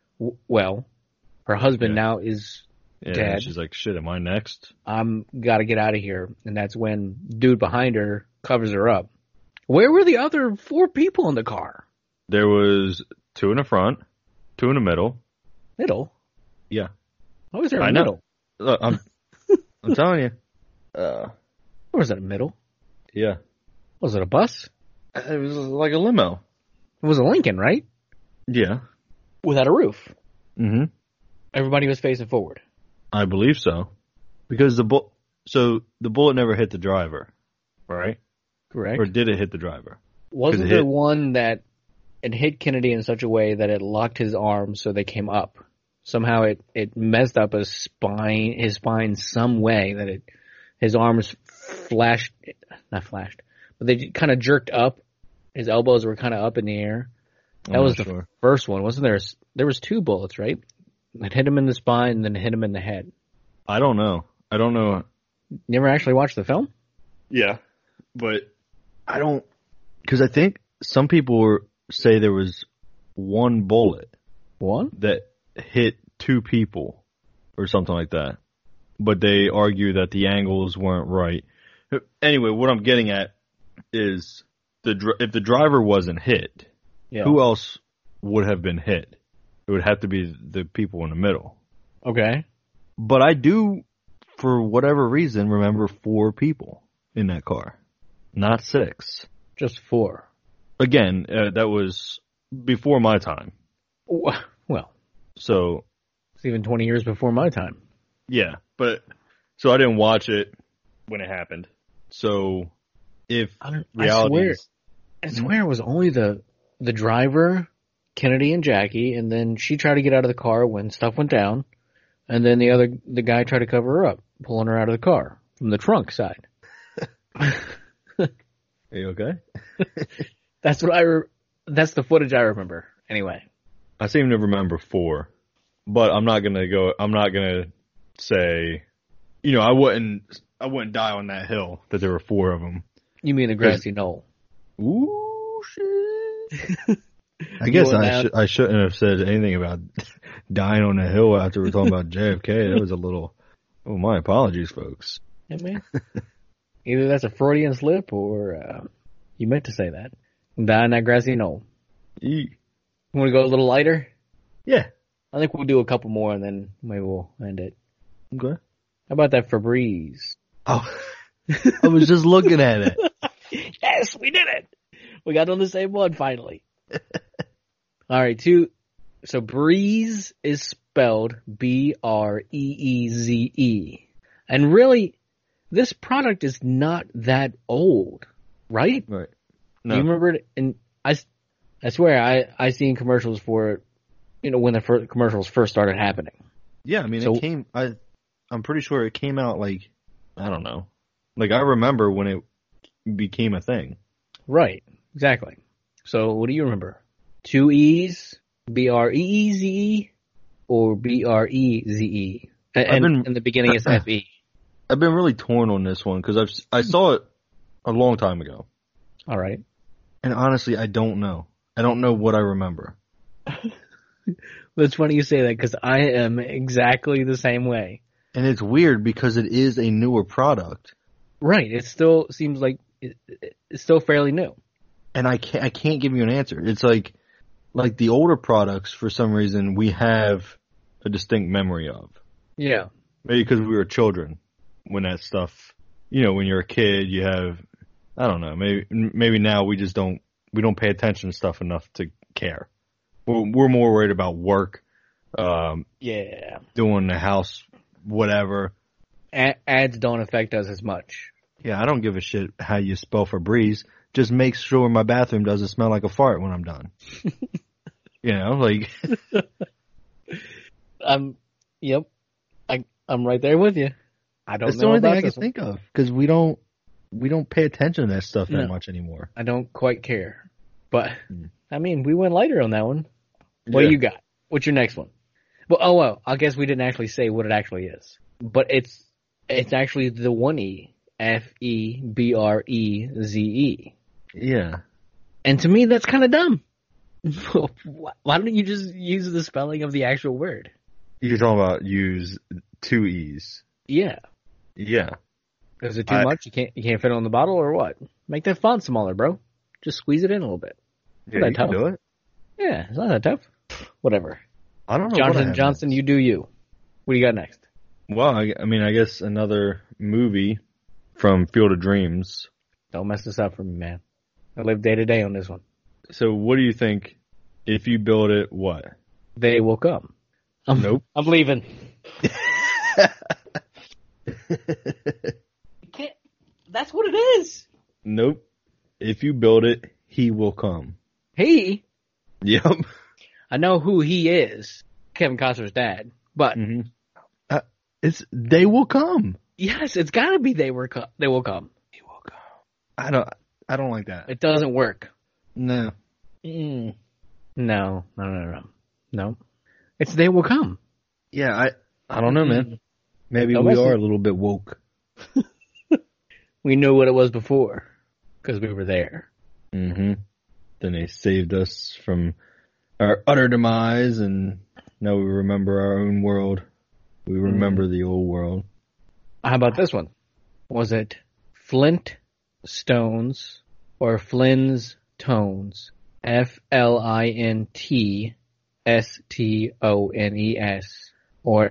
her husband now is dead. She's like, shit, am I next? I'm gotta get out of here. And that's when dude behind her covers her up. Where were the other 4 people in the car? There was 2 in the front, 2 in the middle. Middle? Yeah. How was there a middle? Look, I'm telling you. Where was that, a middle? Yeah. Was it a bus? It was like a limo. It was a Lincoln, right? Yeah. Without a roof. Mm-hmm. Everybody was facing forward. I believe so. Because the bullet never hit the driver, right? Correct. Or did it hit the driver? Wasn't there one that it hit Kennedy in such a way that it locked his arms so they came up? Somehow it messed up his spine some way that his arms not flashed, but they kind of jerked up. His elbows were kind of up in the air. That was the first one. Wasn't there? There was 2 bullets, right? It hit him in the spine and then hit him in the head. I don't know. You never actually watched the film? Yeah, but I don't, because I think some people say there was 1 bullet. One? That hit 2 people or something like that. But they argue that the angles weren't right. Anyway, what I'm getting at is if the driver wasn't hit, who else would have been hit? It would have to be the people in the middle. Okay. But I do, for whatever reason, remember 4 people in that car. Not 6. Just 4. Again, that was before my time. Well. So. It's even 20 years before my time. Yeah, so I didn't watch it when it happened. So if reality I swear it was only the driver, Kennedy and Jackie, and then she tried to get out of the car when stuff went down. And then the guy tried to cover her up, pulling her out of the car from the trunk side. Are you okay? That's that's the footage I remember. Anyway. I seem to remember 4, but I'm not gonna say, I wouldn't die on that hill that there were 4 of them. You mean the grassy knoll? Ooh, shit. I guess I shouldn't have said anything about dying on a hill after we're talking about JFK. That was a little, my apologies, folks. Yeah, man. Either that's a Freudian slip or you meant to say that. Die on that grassy knoll. You want to go a little lighter? Yeah. I think we'll do a couple more and then maybe we'll end it. Okay. How about that Febreze? Oh, I was just looking at it. Yes, we did it. We got on the same one finally. All right, so Breeze is spelled Breeze. And really, this product is not that old, right? Right. No. Do you remember it? And I swear I seen commercials for it, when the commercials first started happening. Yeah, I mean, I'm pretty sure it came out like, I don't know. Like, I remember when it became a thing. Right, exactly. So, what do you remember? 2 E's, Breeze, or Breze? And in the beginning it's FE. I've been really torn on this one because I saw it a long time ago. All right. And honestly, I don't know. I don't know what I remember. It's funny you say that because I am exactly the same way. And it's weird because it is a newer product. Right. It still seems like it's still fairly new. And I can't give you an answer. It's like the older products, for some reason, we have a distinct memory of. Yeah. Maybe because we were children when that stuff, when you're a kid, you have, I don't know, maybe now we don't pay attention to stuff enough to care. We're more worried about work, doing the house, whatever. Ads don't affect us as much. Yeah, I don't give a shit how you spell Febreze. Just make sure my bathroom doesn't smell like a fart when I'm done. Yep. I'm right there with you. I don't know. That's the only thing I can one. think of because we don't pay attention to that stuff that much anymore. I don't quite care, but I mean, we went lighter on that one. What do you got? What's your next one? Well, I guess we didn't actually say what it actually is, but it's actually the 1E, Febreze. Yeah. And to me, that's kind of dumb. Why don't you just use the spelling of the actual word? You're talking about use 2 E's. Yeah. Yeah. Is it too much? You can't fit it on the bottle or what? Make that font smaller, bro. Just squeeze it in a little bit. Yeah, you can do it. Yeah, it's not that tough. Whatever. I don't know. Johnson, you do you. What do you got next? Well, I guess another movie from Field of Dreams. Don't mess this up for me, man. I live day to day on this one. So what do you think if you build it, what? They will come. Nope. I'm leaving. That's what it is. Nope. If you build it, he will come. He? Yep. I know who he is. Kevin Costner's dad. But it's they will come. Yes, it's got to be they will come. He will come. I don't like that. It doesn't work. No. No. It's they will come. Yeah, I don't know, man. Maybe we are a little bit woke. We knew what it was before because we were there. Mm-hmm. Then they saved us from our utter demise, and now we remember our own world. We remember the old world. How about this one? Was it Flint Stones or Flynn's Tones? FLINTSTONES or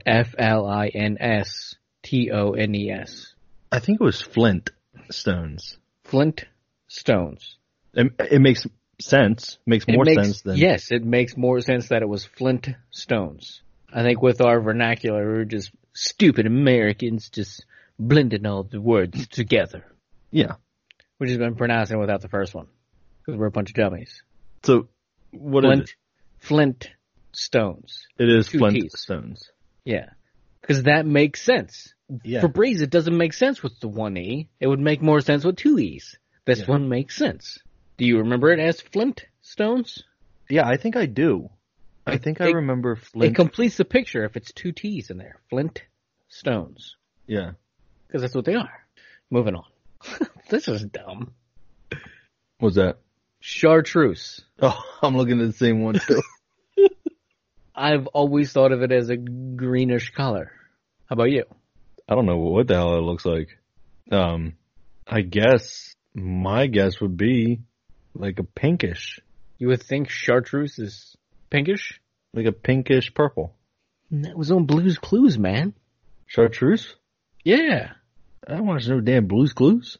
FLINSTONES? I think it was Flint Stones. Flint Stones. It makes sense. Makes more sense than... Yes, it makes more sense that it was Flint Stones. I think with our vernacular, we're just stupid Americans just blending all the words together. Yeah. We've just been pronouncing it without the first one. Because we're a bunch of dummies. So, what is it? Flint Stones. It is 2 Flint T's. Stones. Yeah. Because that makes sense. Yeah. For Breeze, it doesn't make sense with the one E. It would make more sense with two E's. This one makes sense. Do you remember it as Flint Stones? Yeah, I think I do. I think I remember Flint. It completes the picture if it's two T's in there. Flint Stones. Yeah. Because that's what they are. Moving on. This is dumb. What's that? Chartreuse. Oh, I'm looking at the same one too. I've always thought of it as a greenish color. How about you? I don't know what the hell it looks like. I guess my guess would be like a pinkish. You would think chartreuse is pinkish? Like a pinkish purple. That was on Blue's Clues, man. Chartreuse? Yeah. I don't watch no damn Blue's Clues.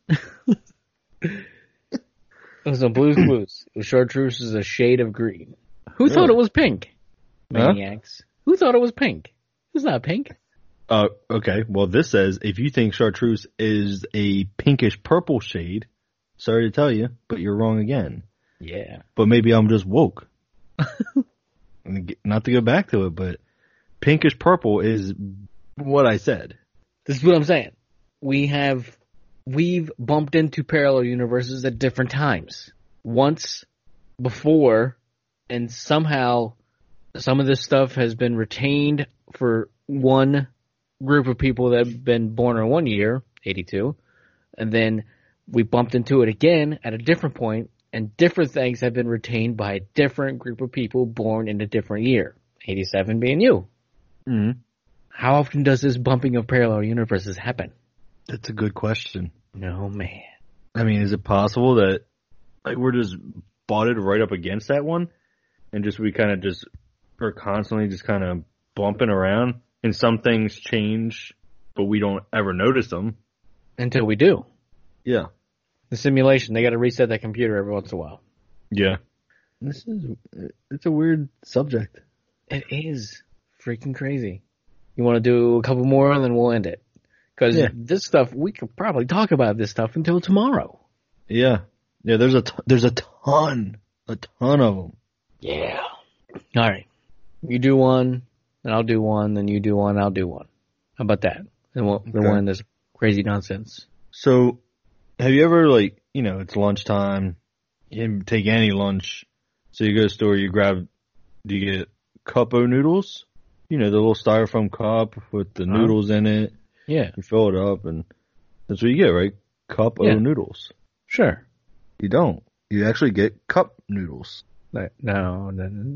It was on Blue's Clues. Chartreuse is a shade of green. Who thought it was pink? Maniacs. Who thought it was pink? It's not pink. Okay. Well, this says if you think chartreuse is a pinkish purple shade, sorry to tell you, but you're wrong again. Yeah. But maybe I'm just woke. Not to go back to it, but pinkish purple is what I said. This is what I'm saying. We've bumped into parallel universes at different times. Once before, and somehow some of this stuff has been retained for one group of people that have been born in 1 year, 82, and then we bumped into it again at a different point, and different things have been retained by a different group of people born in a different year, 87 being you. Mm-hmm. How often does this bumping of parallel universes happen? That's a good question. No, man. I mean, is it possible that like we're just butted right up against that one, and just we kind of just are constantly just kind of bumping around, and some things change, but we don't ever notice them Until we do. Yeah. The simulation, they got to reset that computer every once in a while. Yeah. It's a weird subject. It is freaking crazy. You want to do a couple more and then we'll end it. Because this stuff, we could probably talk about this stuff until tomorrow. Yeah. Yeah, there's a ton of them. Yeah. All right. You do one, then I'll do one, then you do one, I'll do one. How about that? And we'll end this crazy nonsense. So, have you ever, like, you know, it's lunchtime, you didn't take any lunch, so you go to the store, do you get cup-o noodles? You know, the little styrofoam cup with the noodles in it. Yeah. You fill it up, and that's what you get, right? Cup-o noodles. Sure. You don't. You actually get cup noodles. No.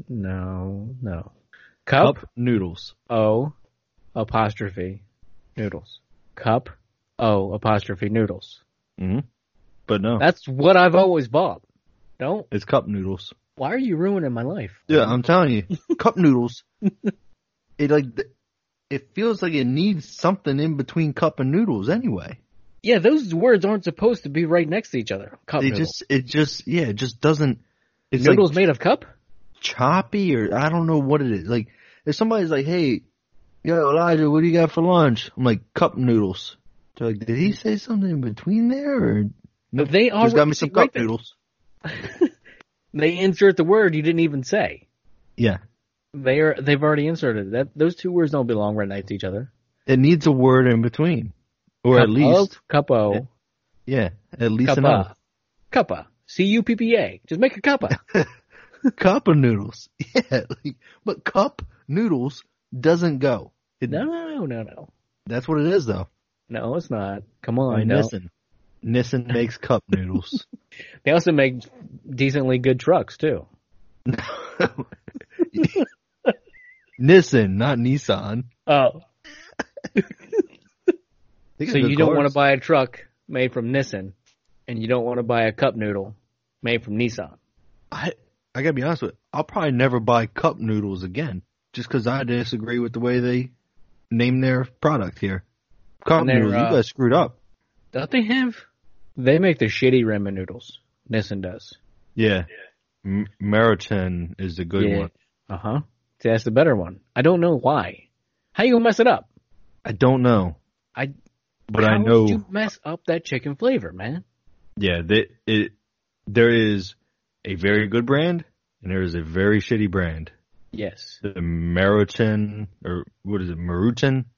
Cup noodles. O apostrophe noodles. Cup O apostrophe noodles. Mm-hmm. But no. That's what I've always bought. Don't. It's cup noodles. Why are you ruining my life? Yeah, I'm telling you. Cup noodles. It feels like it needs something in between cup and noodles anyway. Yeah, those words aren't supposed to be right next to each other. Cup noodles. It just doesn't. It's noodles like made of cup? Choppy, or I don't know what it is. Like, if somebody's like, hey, yo, Elijah, what do you got for lunch? I'm like, cup noodles. They're like, did he say something in between there? Or no, they just got me some cup noodles. They insert the word you didn't even say. Yeah. They've already inserted that. Those two words don't belong right next to each other. It needs a word in between. Or cup at least. Cup-o. Yeah, at least cuppa. enough. Cuppa. C-U-P-P-A. Just make a cuppa. Cup of noodles. Yeah, but cup noodles doesn't go. No. That's what it is, though. No, it's not. Come on. Nissan. Nissan makes cup noodles. They also make decently good trucks, too. Nissan, not Nissan. Oh. So you don't want to buy a truck made from Nissan, and you don't want to buy a cup noodle made from Nissan. I gotta be honest with you, I'll probably never buy cup noodles again, just because I disagree with the way they name their product here. Cup noodles, you guys screwed up. Don't they have? They make the shitty ramen noodles. Nissan does. Yeah. Maruchan is the good one. Uh-huh. See, that's the better one. I don't know why. How you gonna mess it up? I don't know. But I know. How did you mess up that chicken flavor, man? Yeah, there is a very good brand, and there is a very shitty brand. Yes. The Maruchan, or what is it, Maruchan?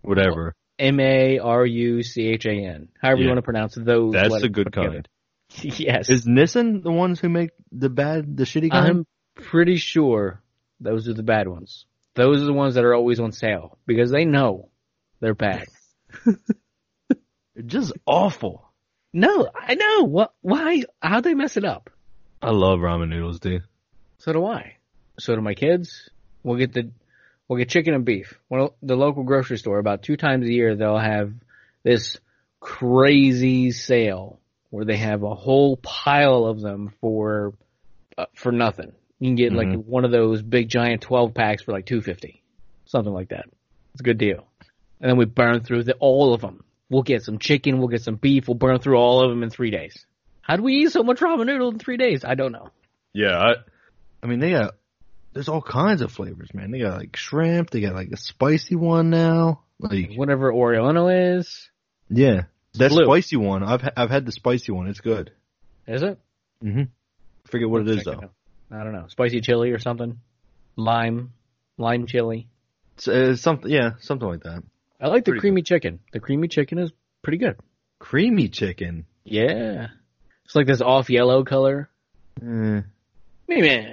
Whatever. Maruchan. However you want to pronounce those. That's a good kind. Yes. Is Nissan the ones who make the shitty kind? I'm pretty sure those are the bad ones. Those are the ones that are always on sale because they know they're bad. They're just awful. No, I know. What? Why? How'd they mess it up? I love ramen noodles, dude. So do I. So do my kids. We'll get chicken and beef. Well, the local grocery store, about 2 times a year, they'll have this crazy sale where they have a whole pile of them for nothing. You can get like one of those big giant 12 packs for like $2.50, something like that. It's a good deal. And then we burn through all of them. We'll get some chicken, we'll get some beef, we'll burn through all of them in 3 days. How do we eat so much ramen noodle in 3 days? I don't know. Yeah, I mean there's all kinds of flavors, man. They got like shrimp, they got like a spicy one now, like whatever Oriolo is. Yeah, that spicy one. I've had the spicy one. It's good. Is it? Mm-hmm. I forget what it is though. I don't know. Spicy chili or something. Lime chili. It's something. Yeah, something like that. I like the creamy chicken. The creamy chicken is pretty good. Creamy chicken. Yeah, it's like this off yellow color. Maybe.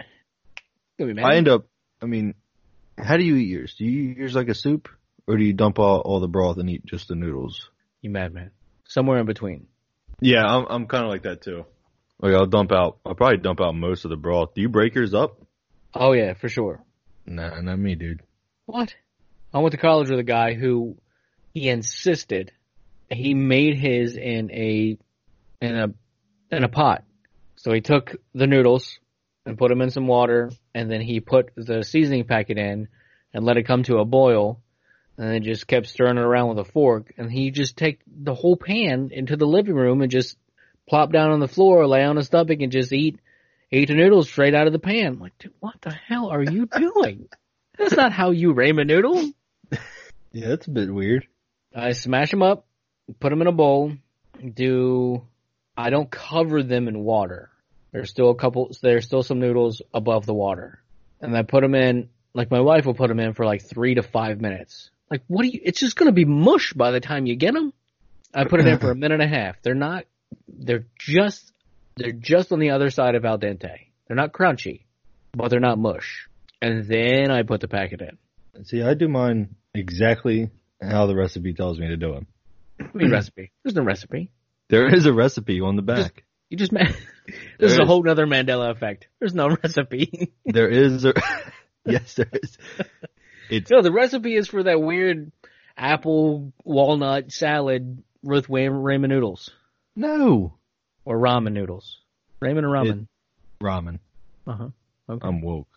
I mean, how do you eat yours? Do you eat yours like a soup, or do you dump all the broth and eat just the noodles? You madman. Somewhere in between. Yeah, I'm kind of like that too. Like I'll probably dump out most of the broth. Do you break yours up? Oh yeah, for sure. Nah, not me, dude. What? I went to college with a guy who he insisted he made his in a pot. So he took the noodles and put them in some water, and then he put the seasoning packet in and let it come to a boil, and then just kept stirring it around with a fork, and he just take the whole pan into the living room and just plop down on the floor, lay on his stomach, and just eat the noodles straight out of the pan. I'm like, dude, what the hell are you doing? That's not how you ramen noodle. Yeah, that's a bit weird. I smash them up, put them in a bowl, I don't cover them in water. There's still some noodles above the water. And I put them in, like my wife will put them in for like 3 to 5 minutes. Like, it's just gonna be mush by the time you get them. I put it in for a minute and a half. They're just on the other side of al dente. They're not crunchy, but they're not mush. And then I put the packet in. See, I do mine exactly how the recipe tells me to do it. What do you mean recipe? There's no recipe. There is a recipe on the back. This is a whole nother Mandela effect. There's no recipe. There is. Yes, there is. No, the recipe is for that weird apple walnut salad with ramen noodles. No. Or ramen noodles. Ramen or ramen? Ramen. Uh-huh. Okay. I'm woke.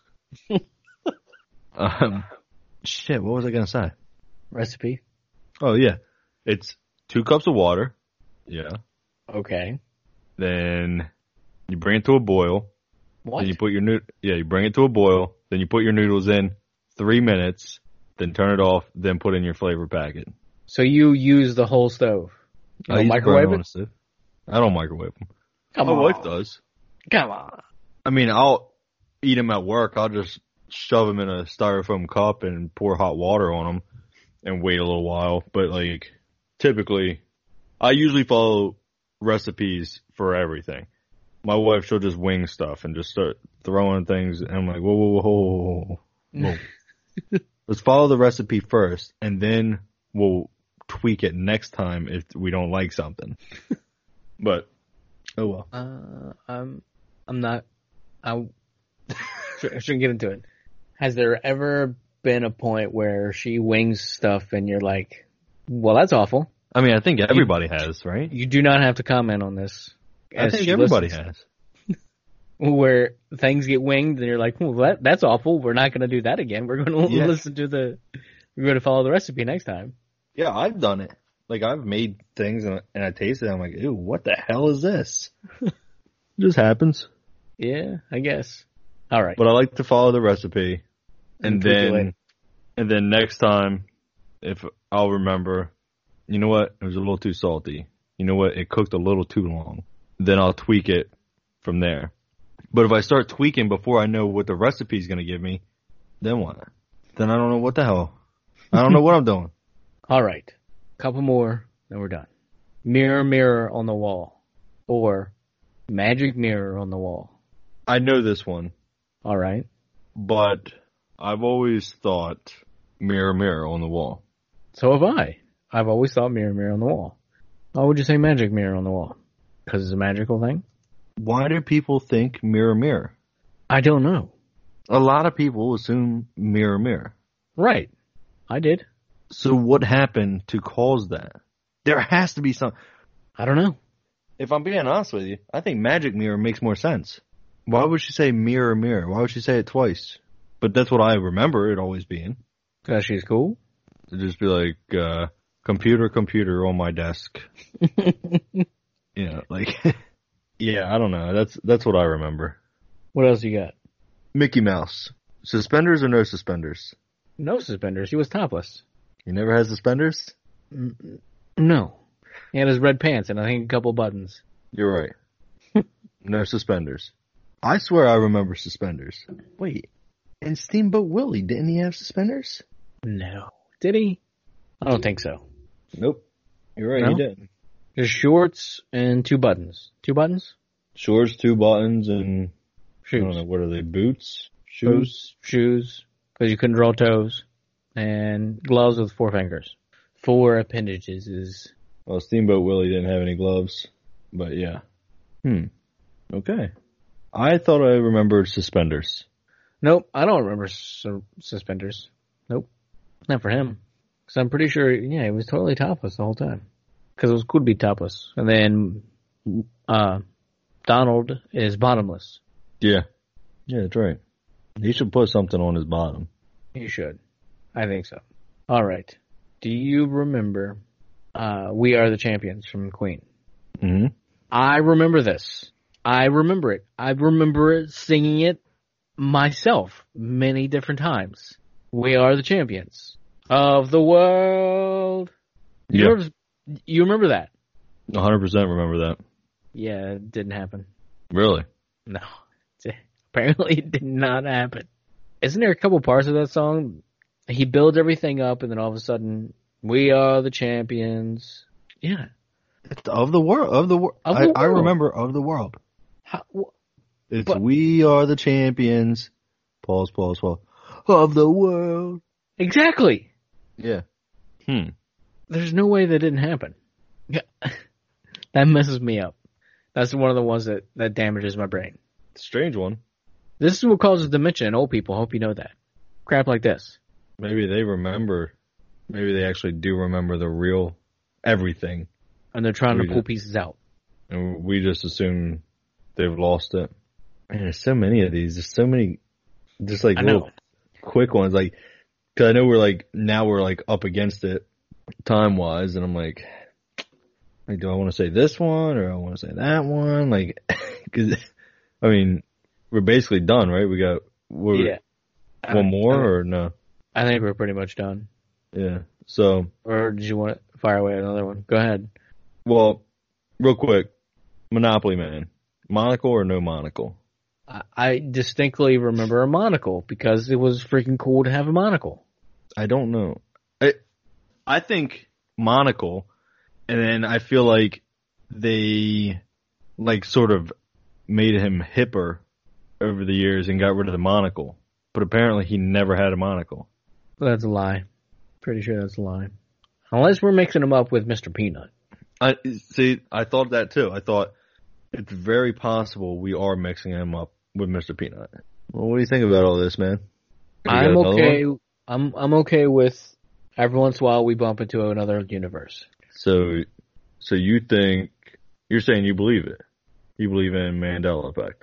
Shit, what was I going to say? Recipe. Oh, yeah. It's 2 cups of water. Yeah. Okay. Then you bring it to a boil. What? Then you put you bring it to a boil. Then you put your noodles in 3 minutes. Then turn it off. Then put in your flavor packet. So you use the whole stove? You don't microwave it? I don't microwave them. My wife does. Come on. I mean, I'll eat them at work. I'll just shove them in a styrofoam cup and pour hot water on them and wait a little while. But like, typically, I usually follow recipes for everything. My wife, she'll just wing stuff and just start throwing things. And I'm like, whoa. Let's follow the recipe first, and then we'll tweak it next time if we don't like something. But, oh well. I shouldn't get into it. Has there ever been a point where she wings stuff and you're like, well, that's awful? I mean, I think everybody has, right? You do not have to comment on this. I think everybody has. Where things get winged and you're like, well, that's awful. We're not going to do that again. We're going to we're going to follow the recipe next time. Yeah, I've done it. Like, I've made things and I tasted it. I'm like, ew, what the hell is this? It just happens. Yeah, I guess. All right. But I like to follow the recipe. And then next time, if I'll remember, you know what? It was a little too salty. You know what? It cooked a little too long. Then I'll tweak it from there. But if I start tweaking before I know what the recipe is going to give me, then what? Then I don't know what the hell. I don't know what I'm doing. All right. Couple more, then we're done. Mirror, mirror on the wall. Or magic mirror on the wall. I know this one, All right. but I've always thought mirror, mirror on the wall. So have I. I've always thought mirror, mirror on the wall. Why would you say magic mirror on the wall? Because it's a magical thing? Why do people think mirror, mirror? I don't know. A lot of people assume mirror, mirror. Right. I did. So what happened to cause that? There has to be some. I don't know. If I'm being honest with you, I think magic mirror makes more sense. Why would she say mirror, mirror? Why would she say it twice? But that's what I remember it always being. Because she's cool? It'd just be like, computer, computer on my desk. Like, yeah, I don't know. That's what I remember. What else you got? Mickey Mouse. Suspenders or no suspenders? No suspenders. He was topless. He never has suspenders? No. He had his red pants and I think a couple buttons. You're right. No suspenders. I swear I remember suspenders. Wait, and Steamboat Willie, didn't he have suspenders? No. Did he? I don't think so. Nope. You're right, No? he didn't. Just shorts and 2 buttons. 2 buttons? Shorts, 2 buttons, and I don't Shoes. know, what are they, boots? Shoes? Shoes. Because you couldn't draw toes. And gloves with 4 fingers. 4 appendages is... Well, Steamboat Willie didn't have any gloves, but yeah. Okay. I thought I remembered suspenders. Nope, I don't remember suspenders. Nope. Not for him. Because I'm pretty sure, yeah, he was totally topless the whole time. Because it was cool to be topless. And then, Donald is bottomless. Yeah. Yeah, that's right. He should put something on his bottom. He should. I think so. Alright. Do you remember, We Are the Champions from Queen? Mm-hmm. I remember this. I remember it. I remember singing it myself many different times. We are the champions of the world. You remember that? 100% remember that. Yeah, it didn't happen. Really? No. Apparently it did not happen. Isn't there a couple parts of that song? He builds everything up and then all of a sudden, we are the champions. Yeah. Of the world. Of the world. I remember of the world. We are the champions. Pause. Of the world. Exactly. Yeah. There's no way that didn't happen. Yeah. That messes me up. That's one of the ones that damages my brain. Strange one. This is what causes dementia in old people. Hope you know that. Crap like this. Maybe they remember. Maybe they actually do remember the real everything. And they're trying to pull pieces out. And we just assume they've lost it. Man, there's so many of these. There's so many, just like little quick ones. Like, cause I know now we're up against it time wise. And I'm like, do I want to say this one or I want to say that one? Like, cause I mean, we're basically done, right? We got one more or no? I think we're pretty much done. Yeah. So. Or did you want to fire away another one? Go ahead. Well, real quick, Monopoly Man, monocle or no monocle? I distinctly remember a monocle because it was freaking cool to have a monocle. I don't know. I think monocle, and then I feel like they sort of made him hipper over the years and got rid of the monocle. But apparently he never had a monocle. That's a lie. Pretty sure that's a lie. Unless we're mixing him up with Mr. Peanut. I thought that too. I thought it's very possible we are mixing him up with Mr. Peanut. Well, what do you think about all this, man? I'm okay. I'm okay with every once in a while we bump into another universe. So you think you're saying you believe it? You believe in Mandela effect?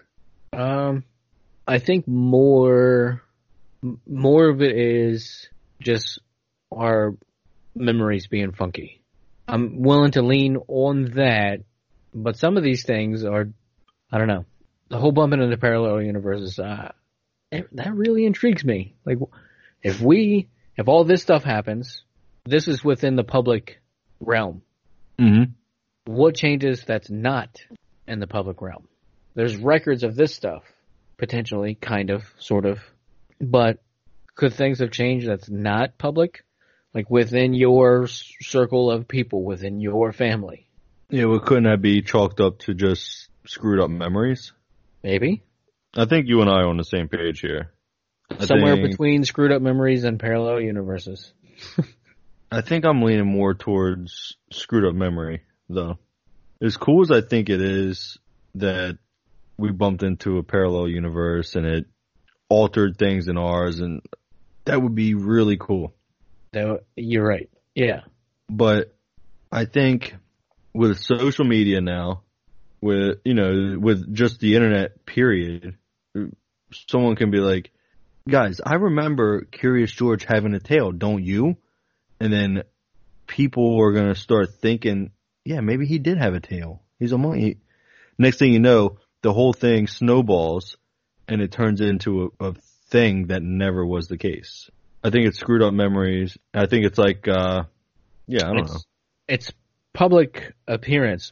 I think more of it is just our memories being funky. I'm willing to lean on that, but some of these things are, I don't know. The whole bumping into parallel universes, that really intrigues me. Like, if all this stuff happens, this is within the public realm. Mm-hmm. What changes that's not in the public realm? There's records of this stuff, potentially, kind of, sort of, but could things have changed that's not public? Like within your circle of people, within your family. Yeah, well, couldn't that be chalked up to just screwed up memories? Maybe. I think you and I are on the same page here. Somewhere between screwed up memories and parallel universes. I think I'm leaning more towards screwed up memory, though. As cool as I think it is that we bumped into a parallel universe and it altered things in ours, and that would be really cool. You're right. Yeah. But I think with social media now, with just the internet period, someone can be like, guys, I remember Curious George having a tail, don't you? And then people are going to start thinking, yeah, maybe he did have a tail. He's a monkey. Next thing you know, the whole thing snowballs and it turns into a thing that never was the case. I think it's screwed up memories. I think it's like, I don't know. It's public appearance.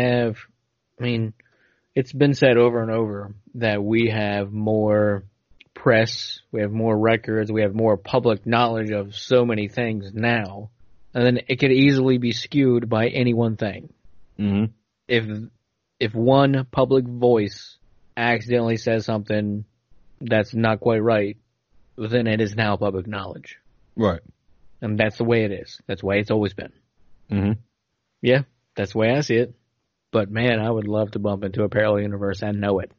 It's been said over and over that we have more press, we have more records, we have more public knowledge of so many things now, and then it could easily be skewed by any one thing. Mm-hmm. If one public voice accidentally says something that's not quite right, then it is now public knowledge. Right. And that's the way it is. That's the way it's always been. Mm-hmm. Yeah, that's the way I see it. But man, I would love to bump into a parallel universe and know it.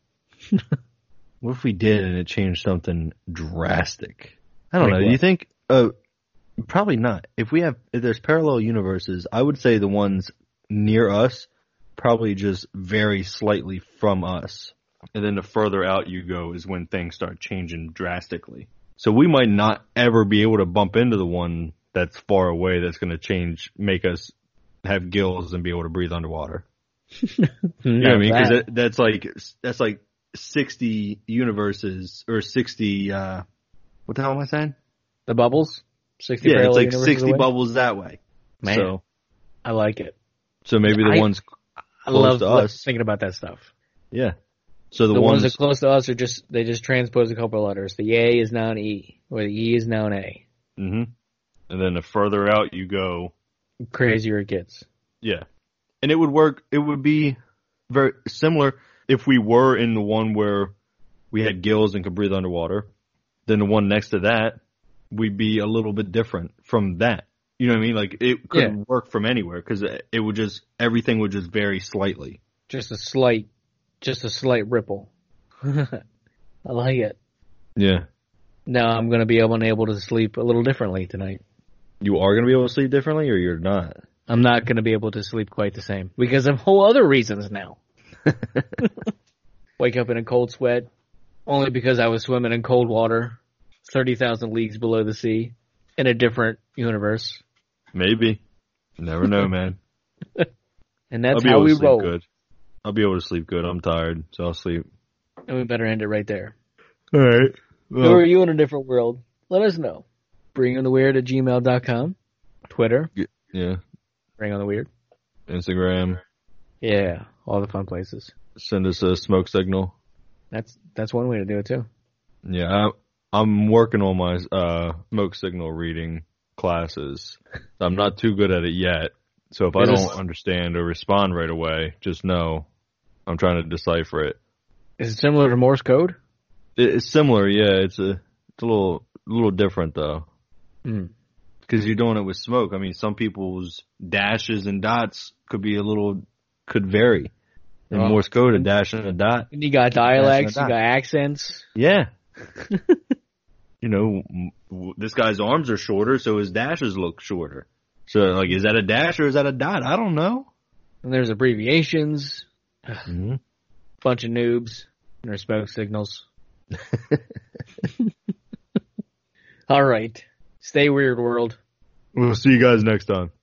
What if we did and it changed something drastic? I don't know. What? Do you think? Probably not. If there's parallel universes, I would say the ones near us probably just vary slightly from us. And then the further out you go is when things start changing drastically. So we might not ever be able to bump into the one that's far away that's going to make us have gills and be able to breathe underwater. You know what I mean? Because that's like 60 universes or 60, what the hell am I saying? The bubbles? 60 yeah, parallel it's like 60 away? bubbles that way. Man, so, I like it. So maybe the ones I close to us. thinking about that stuff. Yeah. So the ones that are close to us they just transpose a couple of letters. The A is now an E, or the E is now an A. Mm-hmm. And then the further out you go, crazier it gets. Yeah. And it would work. It would be very similar if we were in the one where we had gills and could breathe underwater. Then the one next to that, we'd be a little bit different from that. You know what I mean? Like it couldn't work from anywhere because everything would just vary slightly. Just a slight ripple. I like it. Yeah. Now I'm going to be able to sleep a little differently tonight. You are going to be able to sleep differently, or you're not? I'm not going to be able to sleep quite the same because of whole other reasons now. Wake up in a cold sweat only because I was swimming in cold water 30,000 leagues below the sea in a different universe. Maybe. You never know, man. And that's how we roll. Good. I'll be able to sleep good. I'm tired, so I'll sleep. And we better end it right there. All right. Well, who are you in a different world? Let us know. bringontheweird@gmail.com. Twitter. Yeah. Bring on the Weird. Instagram. Yeah, all the fun places. Send us a smoke signal. That's one way to do it too. Yeah, I'm working on my smoke signal reading classes. I'm not too good at it yet. So if I don't understand or respond right away, just know I'm trying to decipher it. Is it similar to Morse code? It's similar, yeah. It's a little different though. Because you're doing it with smoke. I mean, some people's dashes and dots could vary. In Morse code, a dash and a dot. And you got dialects, you got accents. Yeah. This guy's arms are shorter, so his dashes look shorter. So, like, is that a dash or is that a dot? I don't know. And there's abbreviations. Mm-hmm. Bunch of noobs and their smoke signals. All right. Stay weird, world. We'll see you guys next time.